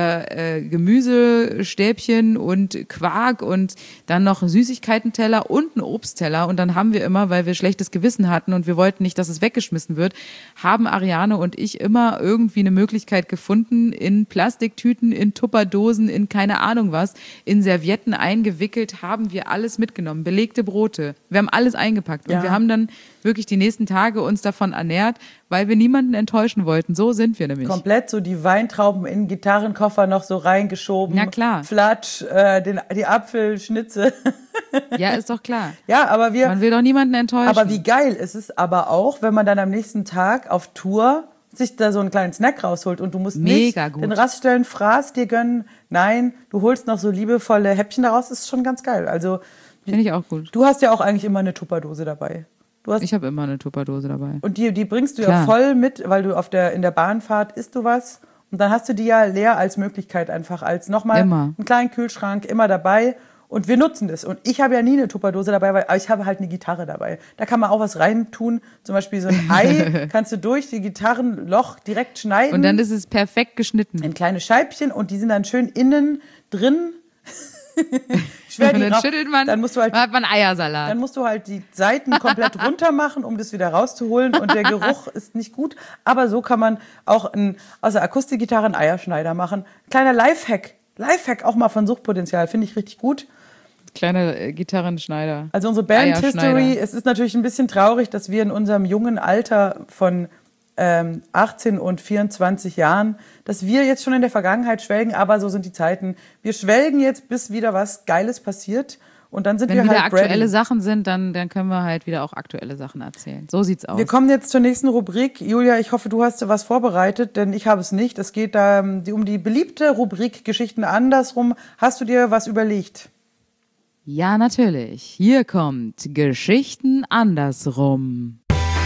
Gemüsestäbchen und Quark und dann noch einen Süßigkeitenteller und einen Obstteller und dann haben wir immer, weil wir schlechtes Gewissen hatten und wir wollten nicht, dass es weggeschmissen wird, haben Ariane und ich immer irgendwie eine Möglichkeit gefunden, in Plastiktüten, in Tupperdosen, in keine Ahnung was, in Servietten eingewickelt, haben wir alles mitgenommen, belegte Brote. Wir haben alles eingepackt Ja. und wir haben dann wirklich die nächsten Tage uns davon ernährt, weil wir niemanden enttäuschen wollten. So sind wir nämlich. Komplett so die Weintrauben in den Gitarrenkoffer noch so reingeschoben. Ja, klar. Flatsch, die Apfelschnitze. Ja, ist doch klar. Ja, aber Man will doch niemanden enttäuschen. aber wie geil ist es aber auch, wenn man dann am nächsten Tag auf Tour sich da so einen kleinen Snack rausholt und du musst Mega nicht gut. den Raststellenfraß dir gönnen. Nein, du holst noch so liebevolle Häppchen daraus. Das ist schon ganz geil. Also Finde ich auch gut. du hast ja auch eigentlich immer eine Tupperdose dabei. Du hast Ich habe immer eine Tupperdose dabei. Und die bringst du ja Klar. voll mit, weil du in der Bahnfahrt isst du was. Und dann hast du die ja leer als Möglichkeit einfach, als nochmal Immer. einen kleinen Kühlschrank immer dabei. Und wir nutzen das. Und ich habe ja nie eine Tupperdose dabei, aber ich habe halt eine Gitarre dabei. Da kann man auch was reintun. Zum Beispiel so ein Ei kannst du durch die Gitarrenloch direkt schneiden. Und dann ist es perfekt geschnitten. in kleine Scheibchen und die sind dann schön innen drin. Schwer Und die dann raus- schüttelt man, Dann musst du halt dann hat man Eiersalat. dann musst du halt die Seiten komplett runter machen, um das wieder rauszuholen. Und der Geruch ist nicht gut. Aber so kann man auch aus der Akustikgitarre einen Eierschneider machen. Kleiner Lifehack. Lifehack auch mal von Suchtpotenzial. Finde ich richtig gut. Kleiner Gitarrenschneider. Also unsere Band Eierschneider. History, es ist natürlich ein bisschen traurig, dass wir in unserem jungen Alter von 18 und 24 Jahren, dass wir jetzt schon in der Vergangenheit schwelgen, aber so sind die Zeiten. Wir schwelgen jetzt, bis wieder was Geiles passiert und dann sind Wenn wir wieder halt aktuelle ready. Sachen sind, dann können wir halt wieder auch aktuelle Sachen erzählen. So sieht's aus. Wir kommen jetzt zur nächsten Rubrik. Julia, ich hoffe, du hast was vorbereitet, denn ich habe es nicht. Es geht da um die beliebte Rubrik Geschichten andersrum. Hast du dir was überlegt? Ja, natürlich. Hier kommt Geschichten andersrum.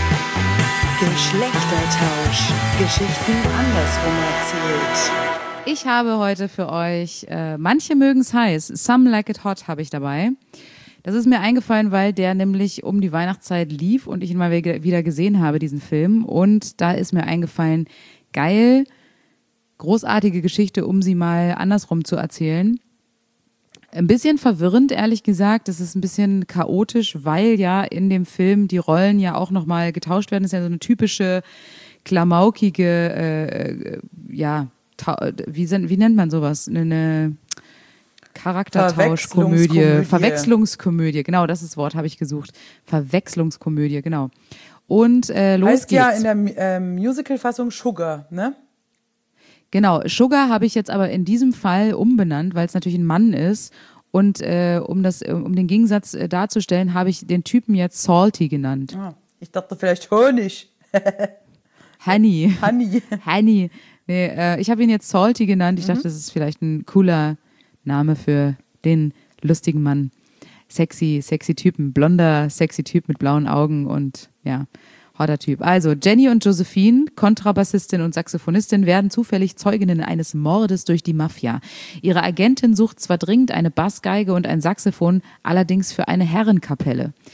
Geschlechtertausch. Geschichten andersrum erzählt. Ich habe heute für euch, manche mögen's heiß, Some Like It Hot habe ich dabei. Das ist mir eingefallen, weil der nämlich um die Weihnachtszeit lief und ich ihn mal wieder gesehen habe, diesen Film. Und da ist mir eingefallen, geil, großartige Geschichte, um sie mal andersrum zu erzählen. Ein bisschen verwirrend, ehrlich gesagt. Das ist ein bisschen chaotisch, weil ja in dem Film die Rollen ja auch nochmal getauscht werden. Das ist ja so eine typische, klamaukige, wie nennt man sowas? Eine Charaktertauschkomödie. Verwechslungskomödie. Genau, das ist das Wort, habe ich gesucht. Verwechslungskomödie, genau. Und los Heißt geht's. ja in der Musical-Fassung Sugar, ne? Genau, Sugar habe ich jetzt aber in diesem Fall umbenannt, weil es natürlich ein Mann ist. Und um den Gegensatz darzustellen, habe ich den Typen jetzt Salty genannt. Ah, ich dachte vielleicht Honig. Honey. Honey. Honey. Nee, ich habe ihn jetzt Salty genannt. Ich dachte, das ist vielleicht ein cooler Name für den lustigen Mann. Sexy Typen. Blonder, sexy Typ mit blauen Augen und ja, hotter Typ. Also, Jenny und Josephine, Kontrabassistin und Saxophonistin, werden zufällig Zeuginnen eines Mordes durch die Mafia. Ihre Agentin sucht zwar dringend eine Bassgeige und ein Saxophon, allerdings für eine Herrenkapelle.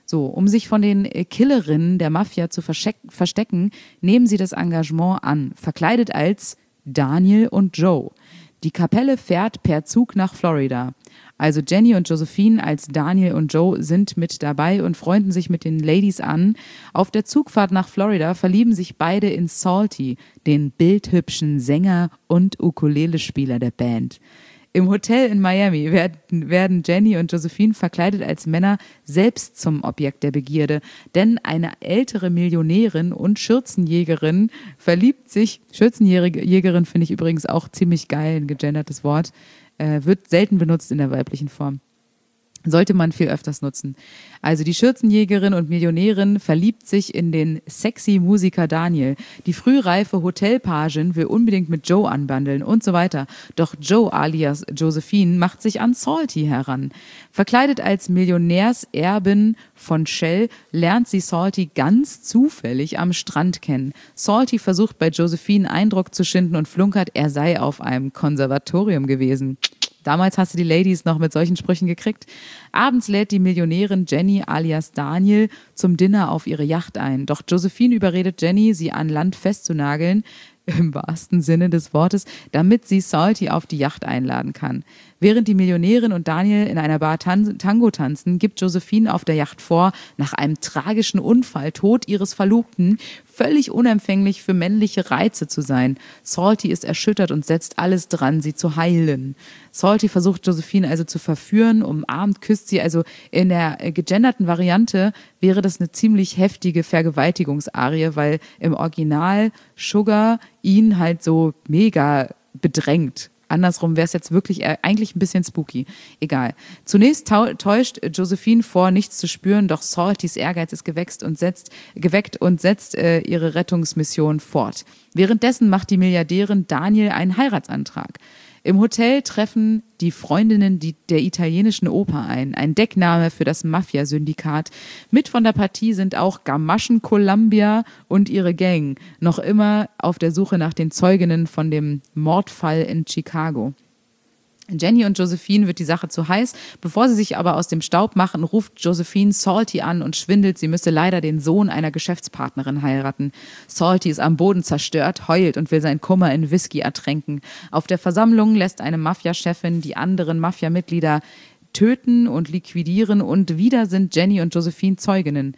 So, um sich von den Killerinnen der Mafia zu verstecken, nehmen sie das Engagement an, verkleidet als Daniel und Joe. Die Kapelle fährt per Zug nach Florida. Also Jenny und Josephine als Daniel und Joe sind mit dabei und freunden sich mit den Ladies an. Auf der Zugfahrt nach Florida verlieben sich beide in Salty, den bildhübschen Sänger und Ukulelespieler der Band. Im Hotel in Miami werden Jenny und Josephine verkleidet als Männer selbst zum Objekt der Begierde. Denn eine ältere Millionärin und Schürzenjägerin verliebt sich, Schürzenjägerin finde ich übrigens auch ziemlich geil, ein gegendertes Wort, wird selten benutzt in der weiblichen Form. Sollte man viel öfters nutzen. Also die Schürzenjägerin und Millionärin verliebt sich in den sexy Musiker Daniel. Die frühreife Hotelpagin will unbedingt mit Joe anbandeln und so weiter. Doch Joe alias Josephine macht sich an Salty heran. Verkleidet als Millionärserbin von Shell lernt sie Salty ganz zufällig am Strand kennen. Salty versucht bei Josephine Eindruck zu schinden und flunkert, er sei auf einem Konservatorium gewesen. Damals hast du die Ladies noch mit solchen Sprüchen gekriegt. Abends lädt die Millionärin Jenny alias Daniel zum Dinner auf ihre Yacht ein. Doch Josephine überredet Jenny, sie an Land festzunageln, im wahrsten Sinne des Wortes, damit sie Salty auf die Yacht einladen kann. Während die Millionärin und Daniel in einer Bar Tango tanzen, gibt Josephine auf der Yacht vor, nach einem tragischen Unfall, Tod ihres Verlobten, völlig unempfänglich für männliche Reize zu sein. Salty ist erschüttert und setzt alles dran, sie zu heilen. Salty versucht Josephine also zu verführen, umarmt, küsst sie. Also in der gegenderten Variante wäre das eine ziemlich heftige Vergewaltigungsarie, weil im Original Sugar ihn halt so mega bedrängt. Andersrum wäre es jetzt wirklich eigentlich ein bisschen spooky. Egal. Zunächst täuscht Josephine vor, nichts zu spüren, doch Saltys Ehrgeiz ist geweckt und setzt ihre Rettungsmission fort. Währenddessen macht die Milliardärin Daniel einen Heiratsantrag. Im Hotel treffen die Freundinnen der italienischen Oper ein Deckname für das Mafia-Syndikat. Mit von der Partie sind auch Gamaschen Columbia und ihre Gang, noch immer auf der Suche nach den Zeuginnen von dem Mordfall in Chicago. Jenny und Josephine wird die Sache zu heiß. Bevor sie sich aber aus dem Staub machen, ruft Josephine Salty an und schwindelt, sie müsse leider den Sohn einer Geschäftspartnerin heiraten. Salty ist am Boden zerstört, heult und will seinen Kummer in Whisky ertränken. Auf der Versammlung lässt eine Mafia-Chefin die anderen Mafia-Mitglieder töten und liquidieren und wieder sind Jenny und Josephine Zeuginnen.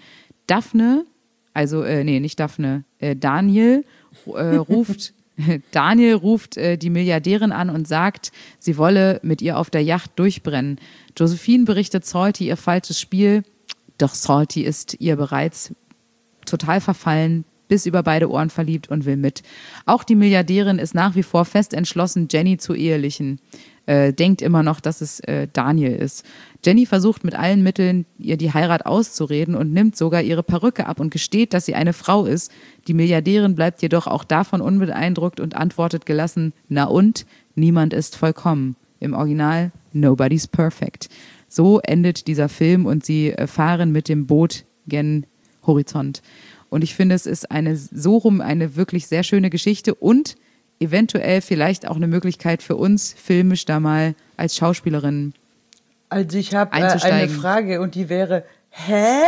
Daniel ruft die Milliardärin an und sagt, sie wolle mit ihr auf der Yacht durchbrennen. Josephine berichtet Salty ihr falsches Spiel, doch Salty ist ihr bereits total verfallen, bis über beide Ohren verliebt und will mit. Auch die Milliardärin ist nach wie vor fest entschlossen, Jenny zu ehelichen. Denkt immer noch, dass es Daniel ist. Jenny versucht mit allen Mitteln, ihr die Heirat auszureden und nimmt sogar ihre Perücke ab und gesteht, dass sie eine Frau ist. Die Milliardärin bleibt jedoch auch davon unbeeindruckt und antwortet gelassen, na und? Niemand ist vollkommen. Im Original, nobody's perfect. So endet dieser Film und sie fahren mit dem Boot gen Horizont. Und ich finde, es ist eine wirklich sehr schöne Geschichte und eventuell vielleicht auch eine Möglichkeit für uns, filmisch da mal als Schauspielerin Also ich habe einzusteigen. eine Frage und die wäre, hä?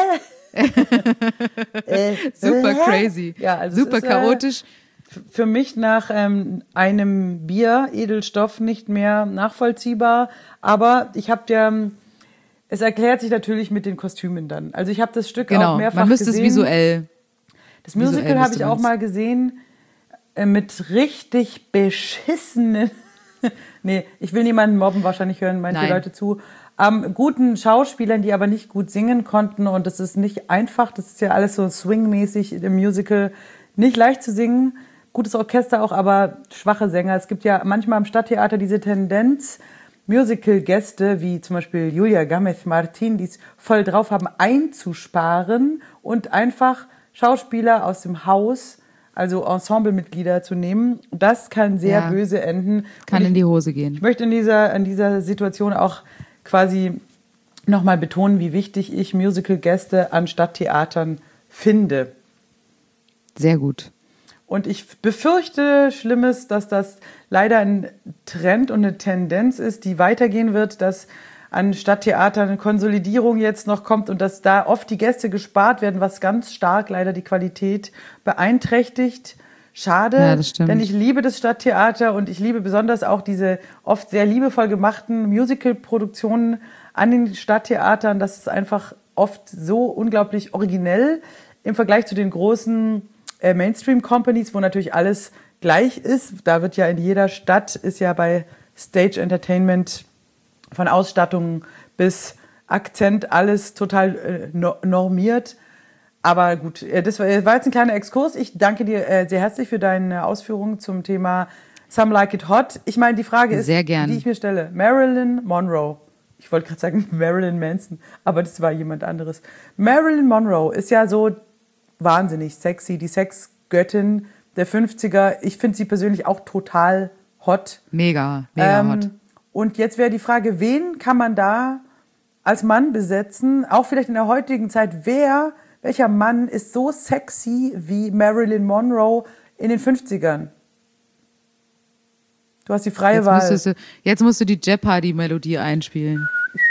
Super crazy, Ja, also super es ist, chaotisch. Für mich nach einem Bier, Edelstoff, nicht mehr nachvollziehbar. Aber ich habe es erklärt sich natürlich mit den Kostümen dann. Also ich habe das Stück auch mehrfach man müsste gesehen. es visuell. Das Musical habe ich auch man's. mal gesehen mit richtig beschissenen, nee, ich will niemanden mobben, wahrscheinlich hören manche Nein. Leute zu, guten Schauspielern, die aber nicht gut singen konnten und das ist nicht einfach, das ist ja alles so swingmäßig im Musical, nicht leicht zu singen, gutes Orchester auch, aber schwache Sänger. Es gibt ja manchmal am Stadttheater diese Tendenz, Musical-Gäste, wie zum Beispiel Julia Gamez-Martin, die es voll drauf haben, einzusparen und einfach Schauspieler aus dem Haus, also Ensemblemitglieder zu nehmen. Das kann sehr böse enden. Kann in die Hose gehen. Ich möchte in dieser Situation auch quasi nochmal betonen, wie wichtig ich Musical-Gäste an Stadttheatern finde. Sehr gut. Und ich befürchte Schlimmes, dass das leider ein Trend und eine Tendenz ist, die weitergehen wird, dass an Stadttheatern eine Konsolidierung jetzt noch kommt und dass da oft die Gäste gespart werden, was ganz stark leider die Qualität beeinträchtigt. Schade, Ja, das stimmt. denn ich liebe das Stadttheater und ich liebe besonders auch diese oft sehr liebevoll gemachten Musical-Produktionen an den Stadttheatern. Das ist einfach oft so unglaublich originell im Vergleich zu den großen Mainstream-Companies, wo natürlich alles gleich ist. Da wird ja in jeder Stadt, ist ja bei Stage Entertainment von Ausstattung bis Akzent alles total normiert. Aber gut, das war jetzt ein kleiner Exkurs. Ich danke dir sehr herzlich für deine Ausführungen zum Thema Some Like It Hot. Ich meine, die Frage ist, Sehr gern. die ich mir stelle. Marilyn Monroe. Ich wollte gerade sagen Marilyn Manson, aber das war jemand anderes. Marilyn Monroe ist ja so wahnsinnig sexy, die Sexgöttin der 50er. Ich finde sie persönlich auch total hot. Mega hot. Und jetzt wäre die Frage, wen kann man da als Mann besetzen? Auch vielleicht in der heutigen Zeit. Welcher Mann ist so sexy wie Marilyn Monroe in den 50ern? Du hast die freie Wahl. Jetzt musst du die Jeopardy-Melodie einspielen.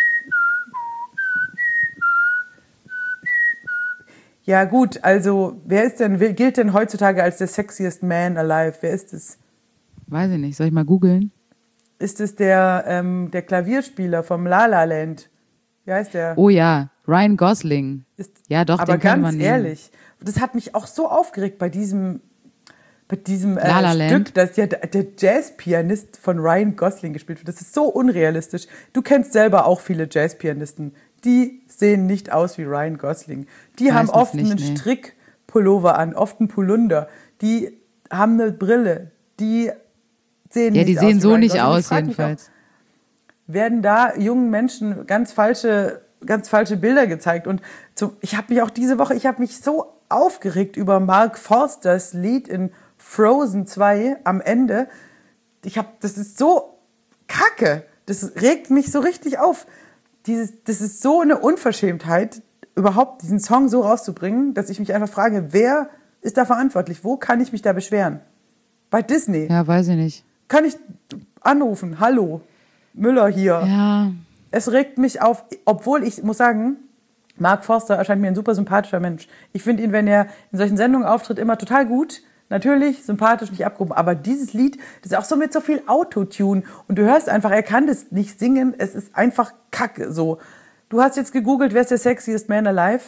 Ja gut, also wer gilt denn heutzutage als der sexiest man alive? Wer ist es? Weiß ich nicht. Soll ich mal googeln? Ist es der Klavierspieler vom La La Land? Wie heißt der? Oh ja, Ryan Gosling. Ja, doch, aber den könnte ganz man nehmen. ehrlich, das hat mich auch so aufgeregt bei diesem La La Land. Stück, dass ja der Jazzpianist von Ryan Gosling gespielt wird. Das ist so unrealistisch. Du kennst selber auch viele Jazzpianisten. Die sehen nicht aus wie Ryan Gosling. Die haben Meistens oft nicht, einen nee. Strickpullover an, oft einen Polunder. Die haben eine Brille. Die sehen Ja, nicht die aus sehen wie so Ryan nicht Gosling. Ich aus, frag mich jedenfalls. auch, werden da jungen Menschen ganz falsche Bilder gezeigt. Und ich habe mich so aufgeregt über Mark Forsters Lied in Frozen 2 am Ende. Das ist so kacke. Das regt mich so richtig auf. Das ist so eine Unverschämtheit, überhaupt diesen Song so rauszubringen, dass ich mich einfach frage, wer ist da verantwortlich? Wo kann ich mich da beschweren? Bei Disney. Ja, weiß ich nicht. Kann ich anrufen? Hallo, Müller hier. Ja, Es regt mich auf, obwohl ich muss sagen, Mark Forster erscheint mir ein super sympathischer Mensch. Ich finde ihn, wenn er in solchen Sendungen auftritt, immer total gut. Natürlich, sympathisch, nicht abgehoben. Aber dieses Lied, das ist auch so mit so viel Autotune. Und du hörst einfach, er kann das nicht singen. Es ist einfach Kacke so. Du hast jetzt gegoogelt, wer ist der sexiest man alive?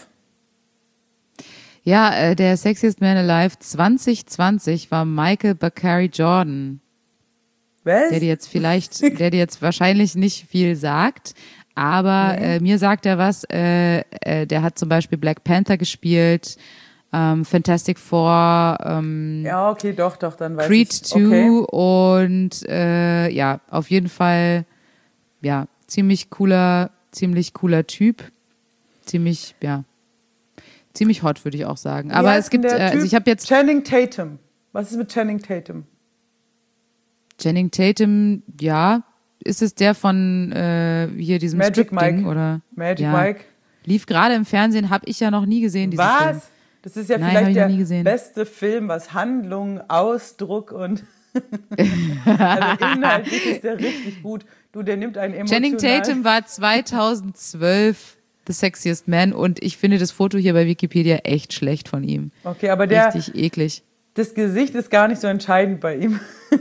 ja, der Sexiest Man Alive 2020 war Michael Bakary Jordan. Was? Der dir jetzt wahrscheinlich nicht viel sagt, aber mir sagt er was. Der hat zum Beispiel Black Panther gespielt, Fantastic Four, Ja, okay, doch, dann weiß Creed ich. 2 Okay. und ja, auf jeden Fall ja, ziemlich cooler Typ. Ziemlich hot, würde ich auch sagen. Wie Aber heißt es gibt, denn der also Typ? ich habe jetzt Channing Tatum. Was ist mit Channing Tatum? Channing Tatum, ja, ist es der von hier diesem Magic Strip-Ding, Mike. oder? Magic ja. Mike. Lief gerade im Fernsehen, habe ich ja noch nie gesehen, diesen Film. Was? Das ist ja Nein, hab vielleicht ich noch nie der gesehen. beste Film, was Handlung, Ausdruck und also inhaltlich ist der richtig gut. Du, der nimmt einen emotional. Channing Tatum war 2012 The Sexiest Man und ich finde das Foto hier bei Wikipedia echt schlecht von ihm. Okay, aber Richtig eklig. das Gesicht ist gar nicht so entscheidend bei ihm.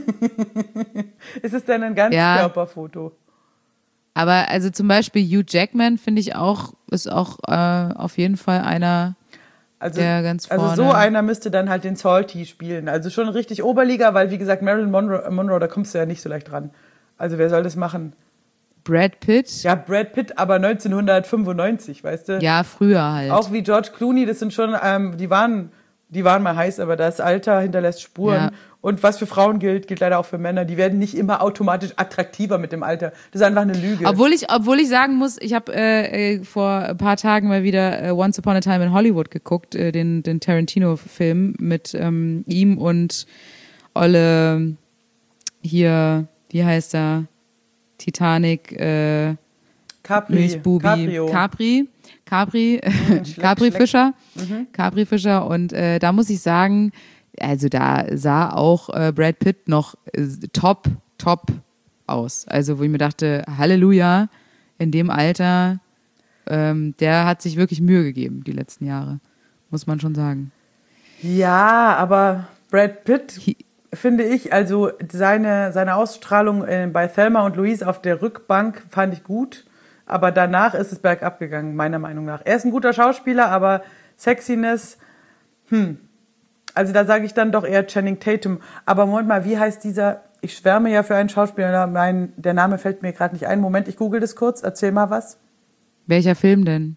Es ist dann ein Ganzkörperfoto. Aber also zum Beispiel Hugh Jackman finde ich ist auch auf jeden Fall einer, der ganz vorne. Also so einer müsste dann halt den Salty spielen. Also schon richtig Oberliga, weil wie gesagt, Marilyn Monroe, da kommst du ja nicht so leicht ran. Also wer soll das machen? Brad Pitt. Ja, Brad Pitt, aber 1995, weißt du? Ja, früher halt. Auch wie George Clooney, das sind schon, die waren mal heiß, aber das Alter hinterlässt Spuren. Ja. Und was für Frauen gilt leider auch für Männer. Die werden nicht immer automatisch attraktiver mit dem Alter. Das ist einfach eine Lüge. Obwohl ich sagen muss, ich habe vor ein paar Tagen mal wieder Once Upon a Time in Hollywood geguckt, den Tarantino-Film mit ihm und Olle hier, wie heißt er? Titanic, Milchbubi, Capri Fischer. Capri Fischer und da muss ich sagen, also da sah auch Brad Pitt noch top aus. Also wo ich mir dachte, Halleluja, in dem Alter, der hat sich wirklich Mühe gegeben, die letzten Jahre. Muss man schon sagen. Ja, aber Brad Pitt, finde ich, also seine Ausstrahlung bei Thelma und Louise auf der Rückbank fand ich gut. Aber danach ist es bergab gegangen, meiner Meinung nach. Er ist ein guter Schauspieler, aber Sexiness, also da sage ich dann doch eher Channing Tatum. Aber Moment mal, wie heißt dieser, ich schwärme ja für einen Schauspieler, der Name fällt mir gerade nicht ein. Moment, ich google das kurz, erzähl mal was. Welcher Film denn?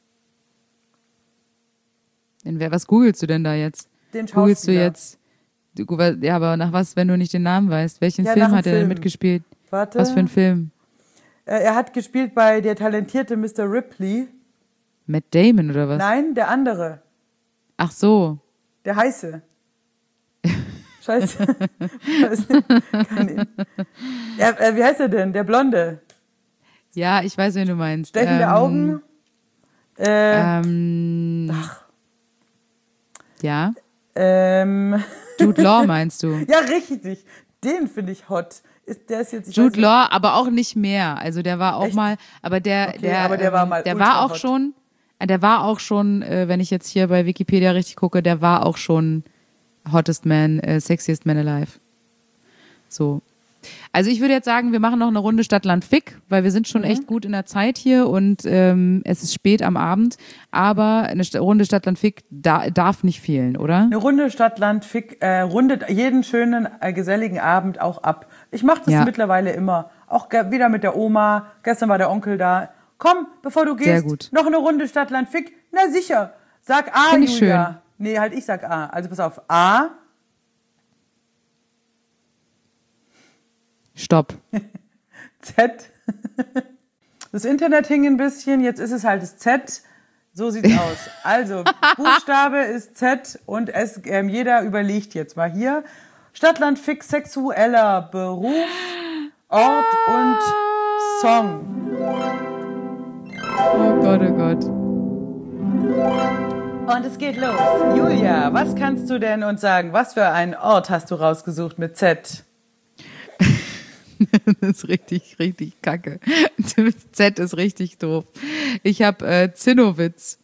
Was googelst du denn da jetzt? Den Schauspieler. Googelst du jetzt? Ja, aber nach was, wenn du nicht den Namen weißt? Welchen Ja, Film nach dem hat er denn Film. mitgespielt? Warte. Was für ein Film? Er hat gespielt bei Der talentierte Mr. Ripley. Matt Damon oder was? Nein, der andere. Ach so. Der Heiße. Scheiße. Wie heißt er denn? Der Blonde. Ja, ich weiß, wen du meinst. Stechende Augen. Ja. Ja, Jude Law meinst du? richtig. Den finde ich hot. Der ist jetzt, Jude Law, aber auch nicht mehr. Also der war auch Echt? mal, aber der war mal der ultra war auch hot. schon, wenn ich jetzt hier bei Wikipedia richtig gucke, der war auch schon hottest man, sexiest man alive. So. Also ich würde jetzt sagen, wir machen noch eine Runde Stadt-Land Fick, weil wir sind schon echt gut in der Zeit hier und es ist spät am Abend, aber eine Runde Stadt-Land Fick darf nicht fehlen, oder? Eine Runde Stadt-Land Fick rundet jeden schönen, geselligen Abend auch ab. Ich mache das mittlerweile immer. Auch wieder mit der Oma. Gestern war der Onkel da. Komm, bevor du Sehr gehst, gut. noch eine Runde Stadt-Land Fick. Na sicher. Sag A, Find ich Julia. schön. Nee, halt ich sag A. Also pass auf. A. Stopp. Z. Das Internet hing ein bisschen, jetzt ist es halt das Z. So sieht's aus. Also, Buchstabe ist Z und jeder überlegt jetzt mal hier. Stadtland Fick, sexueller Beruf, Ort und Song. Oh Gott, oh Gott. Und es geht los. Julia, was kannst du denn uns sagen? Was für einen Ort hast du rausgesucht mit Z? Das ist richtig, richtig kacke. Z ist richtig doof. Ich habe Zinnowitz.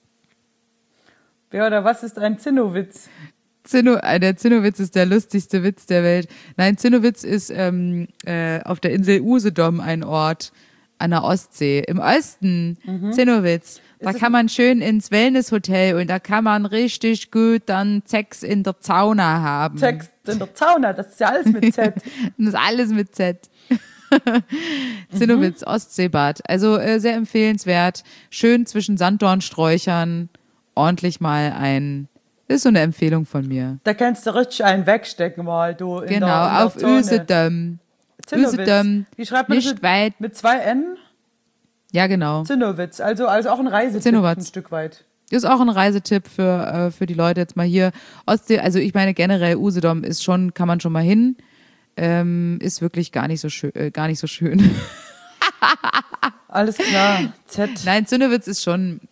Ja, oder was ist ein Zinnowitz? Der Zinnowitz ist der lustigste Witz der Welt. Nein, Zinnowitz ist auf der Insel Usedom ein Ort an der Ostsee. Im Osten, Zinnowitz. Da kann man schön ins Wellnesshotel und da kann man richtig gut dann Sex in der Sauna haben. Sex in der Sauna, das ist ja alles mit Z. Das ist alles mit Z. Zinnowitz, Ostseebad. Also sehr empfehlenswert. Schön zwischen Sanddornsträuchern. Ordentlich mal das ist so eine Empfehlung von mir. Da kannst du richtig einen wegstecken mal, du. Genau, auf Usedom. Usedom, Wie schreibt man nicht das weit. mit 2 N? Ja, genau. Zinnowitz, also auch ein Reisetipp Zinnowitz. ein Stück weit. Ist auch ein Reisetipp für die Leute jetzt mal hier. Ostsee, also ich meine generell Usedom ist schon, kann man schon mal hin. Ist wirklich gar nicht so schön. Alles klar, Z. Nein, Zinnowitz ist schon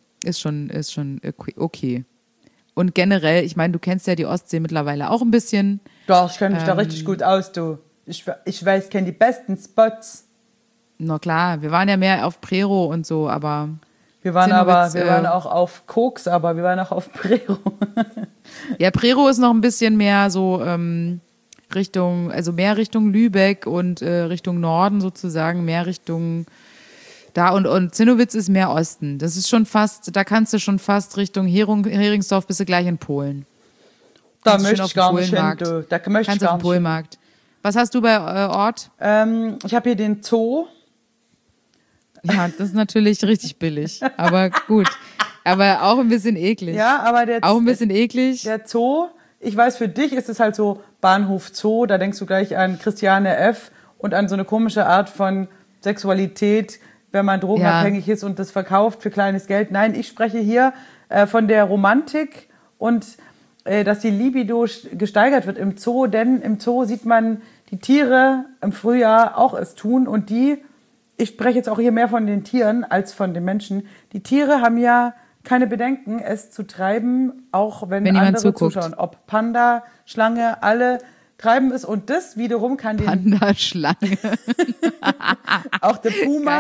okay. Und generell, ich meine, du kennst ja die Ostsee mittlerweile auch ein bisschen. Doch, ich kenne mich da richtig gut aus, du. Ich weiß, ich kenne die besten Spots. Na klar, wir waren ja mehr auf Prero und so, aber Wir waren Zinnowitz, auch auf Koks, aber wir waren auch auf Prero. ja, Prero ist noch ein bisschen mehr so Richtung Lübeck und Richtung Norden sozusagen, mehr Richtung da und Zinnowitz ist mehr Osten. Das ist schon fast, da kannst du schon fast Richtung Heringsdorf bist du gleich in Polen. Da Kannst du möchte schön ich gar nicht hin, Polenmarkt. du. Da möchte ich Kannst auf gar dem nicht hin. Polenmarkt. Was hast du bei Ort? Ich habe hier den Zoo. Ja, das ist natürlich richtig billig, aber gut. Aber auch ein bisschen eklig. Ja, aber Auch ein bisschen eklig. der Zoo, ich weiß, für dich ist es halt so Bahnhof Zoo, da denkst du gleich an Christiane F. und an so eine komische Art von Sexualität, wenn man drogenabhängig ist und das verkauft für kleines Geld. Nein, ich spreche hier von der Romantik und dass die Libido gesteigert wird im Zoo, denn im Zoo sieht man die Tiere im Frühjahr auch es tun und ich spreche jetzt auch hier mehr von den Tieren als von den Menschen. Die Tiere haben ja keine Bedenken, es zu treiben, auch wenn jemand andere zuguckt. zuschauen. Ob Panda, Schlange, alle treiben es und das wiederum kann den Panda-Schlange. auch der Puma,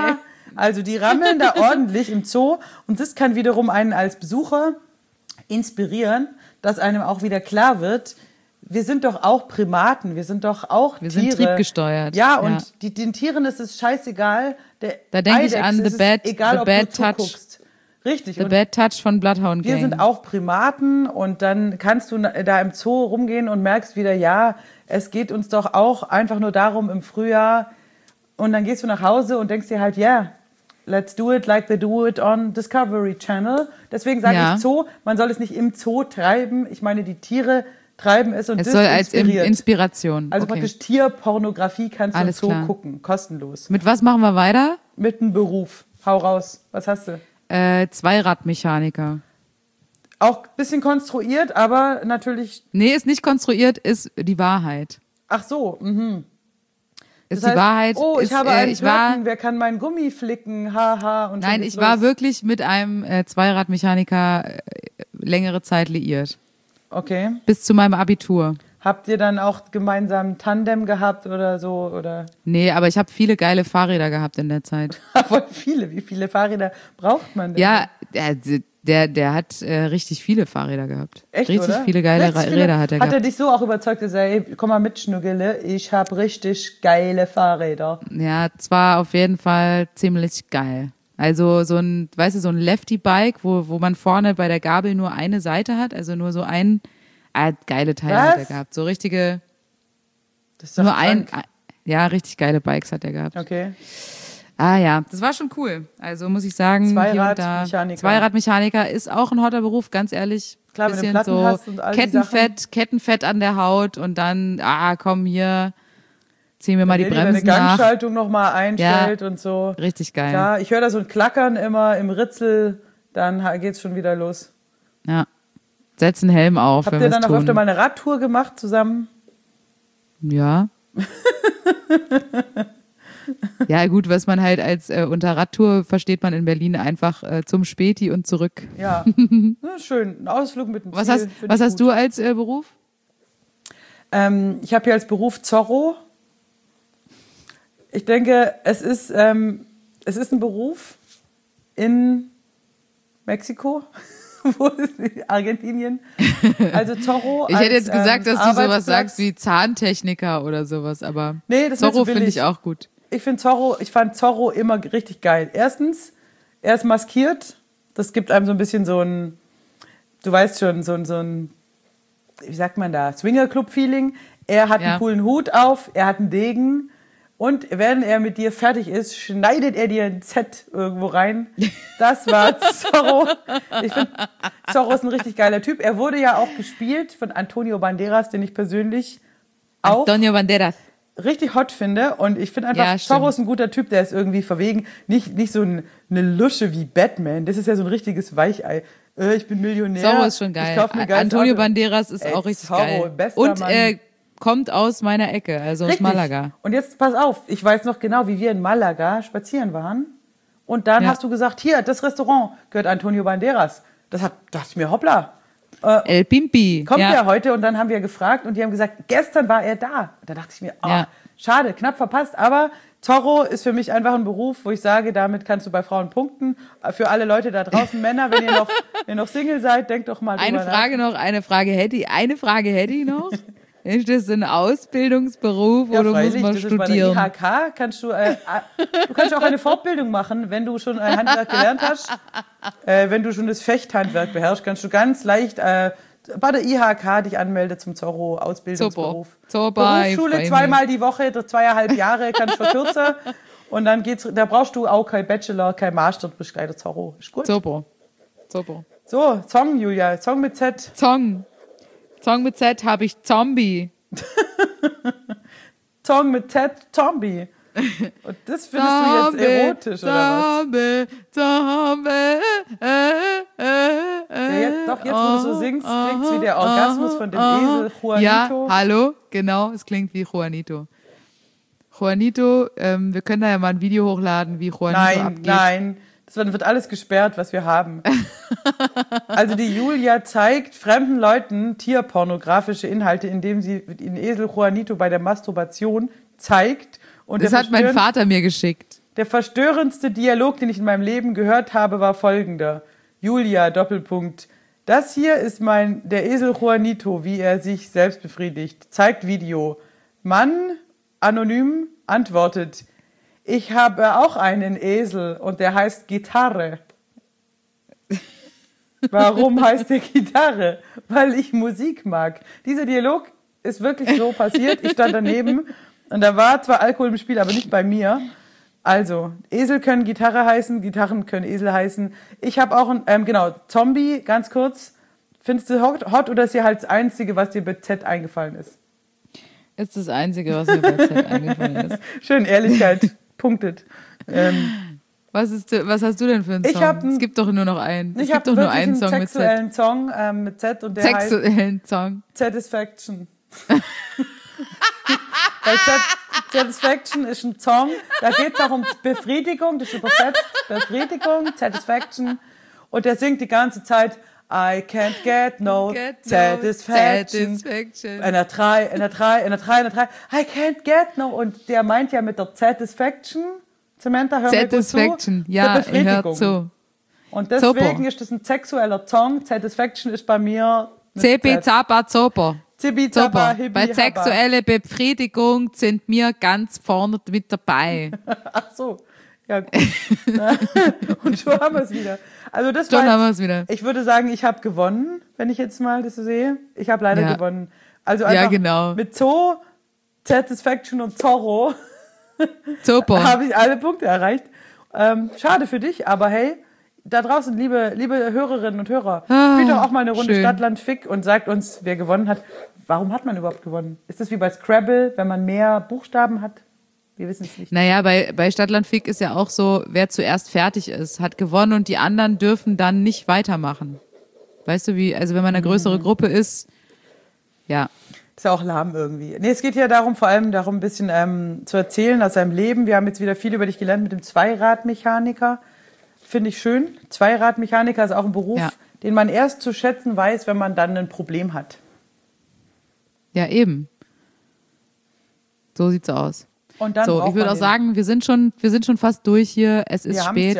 Also die rammeln da ordentlich im Zoo und das kann wiederum einen als Besucher inspirieren, dass einem auch wieder klar wird, wir sind doch auch Primaten, wir sind doch auch Wir Tiere. sind triebgesteuert. Ja, und den Tieren ist es scheißegal. Da denke ich an Eidechse The Bad- ist es egal, The ob Bad du Touch. zuguckst. Richtig. The Und Bad Touch von Bloodhound wir Gang. sind auch Primaten und dann kannst du da im Zoo rumgehen und merkst wieder, ja, es geht uns doch auch einfach nur darum im Frühjahr und dann gehst du nach Hause und denkst dir halt, yeah, let's do it like they do it on Discovery Channel. Deswegen sage Ja. ich Zoo, man soll es nicht im Zoo treiben. Ich meine, die Tiere treiben es und Es das soll als inspiriert. Inspiration. Also okay. praktisch Tierpornografie kannst du im Alles Zoo klar. gucken, kostenlos. Mit was machen wir weiter? Mit einem Beruf. Hau raus. Was hast du? Zweiradmechaniker. Auch ein bisschen konstruiert, aber natürlich. Nee, ist nicht konstruiert, ist die Wahrheit. Ach so. Ist Das heißt, die Wahrheit. Oh, ist, ich habe einen ich war, Platten, wer kann meinen Gummi flicken? Haha. Und schon Nein, geht's ich war los. wirklich mit einem Zweiradmechaniker längere Zeit liiert. Okay. Bis zu meinem Abitur. Habt ihr dann auch gemeinsam Tandem gehabt oder so? Oder? Nee, aber ich habe viele geile Fahrräder gehabt in der Zeit. Aber viele. Wie viele Fahrräder braucht man denn? Ja, der hat richtig viele Fahrräder gehabt. Echt, richtig oder? viele geile Richtig viele? Räder hat er Hat er gehabt. dich so auch überzeugt, dass er, ey, komm mal mit, Schnuggele, ich habe richtig geile Fahrräder. Ja, zwar auf jeden Fall ziemlich geil. Also so ein, weißt du, so ein Lefty-Bike, wo man vorne bei der Gabel nur eine Seite hat, also nur so geile Teile hat er Was? gehabt. So richtige, Das ist doch nur krank. ja, richtig geile Bikes hat er gehabt. Okay. Ah ja, das war schon cool. Also muss ich sagen, hier und da. Zweiradmechaniker. Zweiradmechaniker ist auch ein hotter Beruf, ganz ehrlich. Klar, wenn du Bisschen Platten so hast und all die Kettenfett an der Haut und dann, komm hier, zieh mir mal die Wenn ihr Bremsen deine nach. Gangschaltung nochmal einstellt und so. Richtig geil. Ja, ich höre da so ein Klackern immer im Ritzel, dann geht's schon wieder los. Ja. Setz einen Helm auf, Habt wenn ihr wir dann es auch öfter tun. mal eine Radtour gemacht zusammen? Ja. Ja, gut, was man halt als unter Radtour versteht man in Berlin einfach zum Späti und zurück. Ja, ja schön. Ein Ausflug mit dem Was Ziel. hast, find was ich hast gut. du als Beruf? Ich habe hier als Beruf Zorro. Ich denke, es ist ein Beruf in Mexiko, wo ist Argentinien. Also Zorro. Ich hätte jetzt gesagt, dass du sowas Arbeitsplatz. sagst wie Zahntechniker oder sowas, aber Nee, das ist mir Zorro zu finde billig. ich auch gut. Ich fand Zorro immer richtig geil. Erstens, er ist maskiert. Das gibt einem so ein bisschen so ein, du weißt schon, so ein, wie sagt man da, Swingerclub-Feeling. Er hat Ja. einen coolen Hut auf, er hat einen Degen. Und wenn er mit dir fertig ist, schneidet er dir ein Z irgendwo rein. Das war Zorro. Ich finde, Zorro ist ein richtig geiler Typ. Er wurde ja auch gespielt von Antonio Banderas, den ich persönlich auch Antonio Banderas. richtig hot finde. Und ich finde einfach, Ja, stimmt. Zorro ist ein guter Typ, der ist irgendwie verwegen. Nicht so eine Lusche wie Batman. Das ist ja so ein richtiges Weichei. Ich bin Millionär. Zorro ist schon geil. Ich kauf mir geiles Antonio Auto. Banderas ist Ey, auch richtig Zorro, geil. bester Und Mann. er kommt aus meiner Ecke, also aus Richtig. Malaga. Und jetzt pass auf, ich weiß noch genau, wie wir in Malaga spazieren waren. Und dann Ja. hast du gesagt, hier, das Restaurant gehört Antonio Banderas. Dachte ich mir, hoppla, El Pimpi. kommt ja. der heute? Und dann haben wir gefragt und die haben gesagt, gestern war er da. Da dachte ich mir, Ja. schade, knapp verpasst. Aber Zorro ist für mich einfach ein Beruf, wo ich sage, damit kannst du bei Frauen punkten. Für alle Leute da draußen, Männer, wenn ihr noch Single seid, denkt doch mal drüber Eine Frage hätte ich noch. Ist das ein Ausbildungsberuf Ja, oder muss freilich, man das ist bei der studieren? IHK, kannst du kannst auch eine Fortbildung machen, wenn du schon ein Handwerk gelernt hast. Wenn du schon das Fechthandwerk beherrschst, kannst du ganz leicht bei der IHK dich anmelden zum Zorro-Ausbildungsberuf. Super, ich Berufsschule freu mich. 2-mal die Woche, 2,5 Jahre, kannst du verkürzen. Und dann da brauchst du auch kein Bachelor, kein Master, du bist gleich der Zorro. Ist gut. Super. So, Song, Julia, Song mit Z. Song mit Z habe ich Zombie. Song mit Z, Zombie. Und das findest du jetzt erotisch, oder was? Zombie. Jetzt, wo du so singst, klingt's wie der Orgasmus von dem Esel Juanito. Ja, hallo, genau, es klingt wie Juanito. Juanito, wir können da ja mal ein Video hochladen, wie Juanito abgeht. Nein, das wird alles gesperrt, was wir haben. Also die Julia zeigt fremden Leuten tierpornografische Inhalte, indem sie den Esel Juanito bei der Masturbation zeigt. Und Das hat mein Vater mir geschickt. Der verstörendste Dialog, den ich in meinem Leben gehört habe, war folgender. Julia, Doppelpunkt. Das hier ist der Esel Juanito, wie er sich selbst befriedigt. Zeigt Video. Mann, anonym, antwortet. Ich habe auch einen Esel und der heißt Gitarre. Warum heißt der Gitarre? Weil ich Musik mag. Dieser Dialog ist wirklich so passiert. Ich stand daneben und da war zwar Alkohol im Spiel, aber nicht bei mir. Also, Esel können Gitarre heißen, Gitarren können Esel heißen. Ich habe auch Zombie, ganz kurz. Findest du hot oder ist hier halt das Einzige, was dir bei Z eingefallen ist? Ist das Einzige, was mir bei Z eingefallen ist. Schön, Ehrlichkeit, punktet. Was hast du denn für einen Song? Es gibt doch nur noch einen. Es gibt doch nur einen Song mit Z. Sexuellen Song mit Z und der heißt Song. Satisfaction. Weil Satisfaction ist ein Song, da geht es auch um Befriedigung, das ist übersetzt, Befriedigung, Satisfaction. Und der singt die ganze Zeit, I can't get no satisfaction. Einer 3, I can't get no. Und der meint ja mit der Satisfaction, Samantha, hör mir gut zu. Satisfaction, ja, hört zu. Und deswegen ist das ein sexueller Song. Satisfaction ist bei mir CB Zaba Zober. Super. Bei sexuelle Befriedigung sind wir ganz vorne mit dabei. Ach so, ja gut. Und schon haben wir es wieder. Also das schon haben wir es wieder. Ich würde sagen, ich habe gewonnen, wenn ich jetzt mal das so sehe. Ich habe leider gewonnen. Also einfach mit Satisfaction und Zorro habe ich alle Punkte erreicht. Schade für dich, aber hey, da draußen, liebe Hörerinnen und Hörer, spielt doch auch mal eine Runde Stadt, Land, Fick und sagt uns, wer gewonnen hat. Warum hat man überhaupt gewonnen? Ist das wie bei Scrabble, wenn man mehr Buchstaben hat? Wir wissen es nicht. Naja, bei Stadt, Land, Fick ist ja auch so, wer zuerst fertig ist, hat gewonnen und die anderen dürfen dann nicht weitermachen. Weißt du wie, also wenn man eine größere Gruppe ist, ja. Ist ja auch lahm irgendwie. Nee, es geht ja vor allem darum, ein bisschen zu erzählen aus seinem Leben. Wir haben jetzt wieder viel über dich gelernt mit dem Zweiradmechaniker. Finde ich schön. Zweiradmechaniker ist auch ein Beruf, den man erst zu schätzen weiß, wenn man dann ein Problem hat. Ja, eben. So sieht's aus. Und dann so, ich würde auch sagen, wir sind schon fast durch hier. Es ist spät.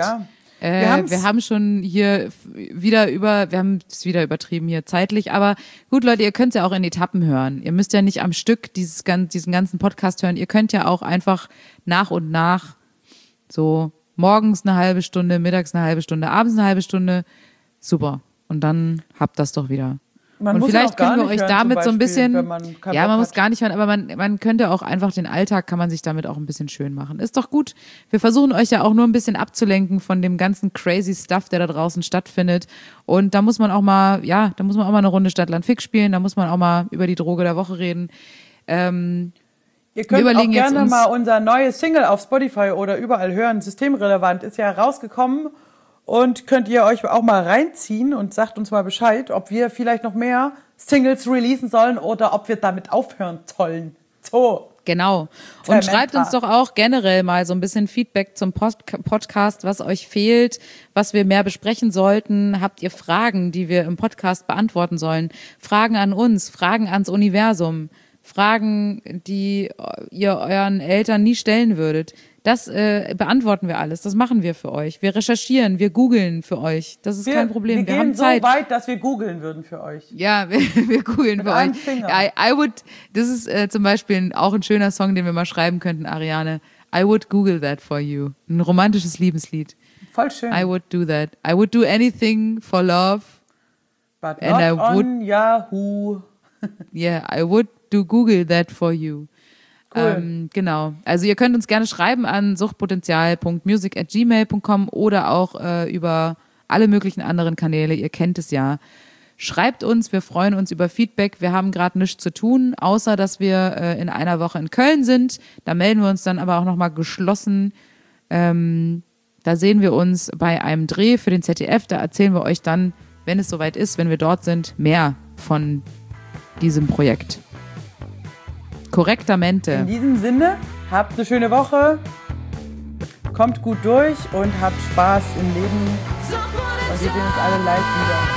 Wir haben schon hier wir haben es wieder übertrieben hier zeitlich, aber gut, Leute, ihr könnt es ja auch in Etappen hören. Ihr müsst ja nicht am Stück diesen ganzen Podcast hören. Ihr könnt ja auch einfach nach und nach so morgens eine halbe Stunde, mittags eine halbe Stunde, abends eine halbe Stunde. Super. Und dann habt das doch wieder. Und vielleicht können wir euch damit so ein bisschen, man muss gar nicht hören, aber man könnte auch einfach den Alltag, kann man sich damit auch ein bisschen schön machen. Ist doch gut. Wir versuchen euch ja auch nur ein bisschen abzulenken von dem ganzen crazy Stuff, der da draußen stattfindet. Und da muss man auch mal, eine Runde Stadt, Land, Fick spielen, da muss man auch mal über die Droge der Woche reden. Ihr könnt auch gerne mal unser neues Single auf Spotify oder überall hören. Systemrelevant ist ja rausgekommen. Und könnt ihr euch auch mal reinziehen und sagt uns mal Bescheid, ob wir vielleicht noch mehr Singles releasen sollen oder ob wir damit aufhören sollen. So. Genau. Und schreibt uns doch auch generell mal so ein bisschen Feedback zum Podcast, was euch fehlt, was wir mehr besprechen sollten. Habt ihr Fragen, die wir im Podcast beantworten sollen? Fragen an uns, Fragen ans Universum, Fragen, die ihr euren Eltern nie stellen würdet. Das beantworten wir alles. Das machen wir für euch. Wir recherchieren, wir googeln für euch. Das ist kein Problem. Wir haben Zeit. So weit, dass wir googeln würden für euch. Ja, wir googeln für euch. Das ist zum Beispiel auch ein schöner Song, den wir mal schreiben könnten, Ariane. I would Google that for you. Ein romantisches Liebeslied. Voll schön. I would do that. I would do anything for love. But not on Yahoo. Yeah, I would do Google that for you. Cool. Genau. Also ihr könnt uns gerne schreiben an suchtpotenzial.music@gmail.com oder auch über alle möglichen anderen Kanäle. Ihr kennt es ja. Schreibt uns, wir freuen uns über Feedback. Wir haben gerade nichts zu tun, außer dass wir in einer Woche in Köln sind. Da melden wir uns dann aber auch nochmal geschlossen. Da sehen wir uns bei einem Dreh für den ZDF. Da erzählen wir euch dann, wenn es soweit ist, wenn wir dort sind, mehr von diesem Projekt. Korrektamente. In diesem Sinne, habt eine schöne Woche, kommt gut durch und habt Spaß im Leben. Und wir sehen uns alle live wieder.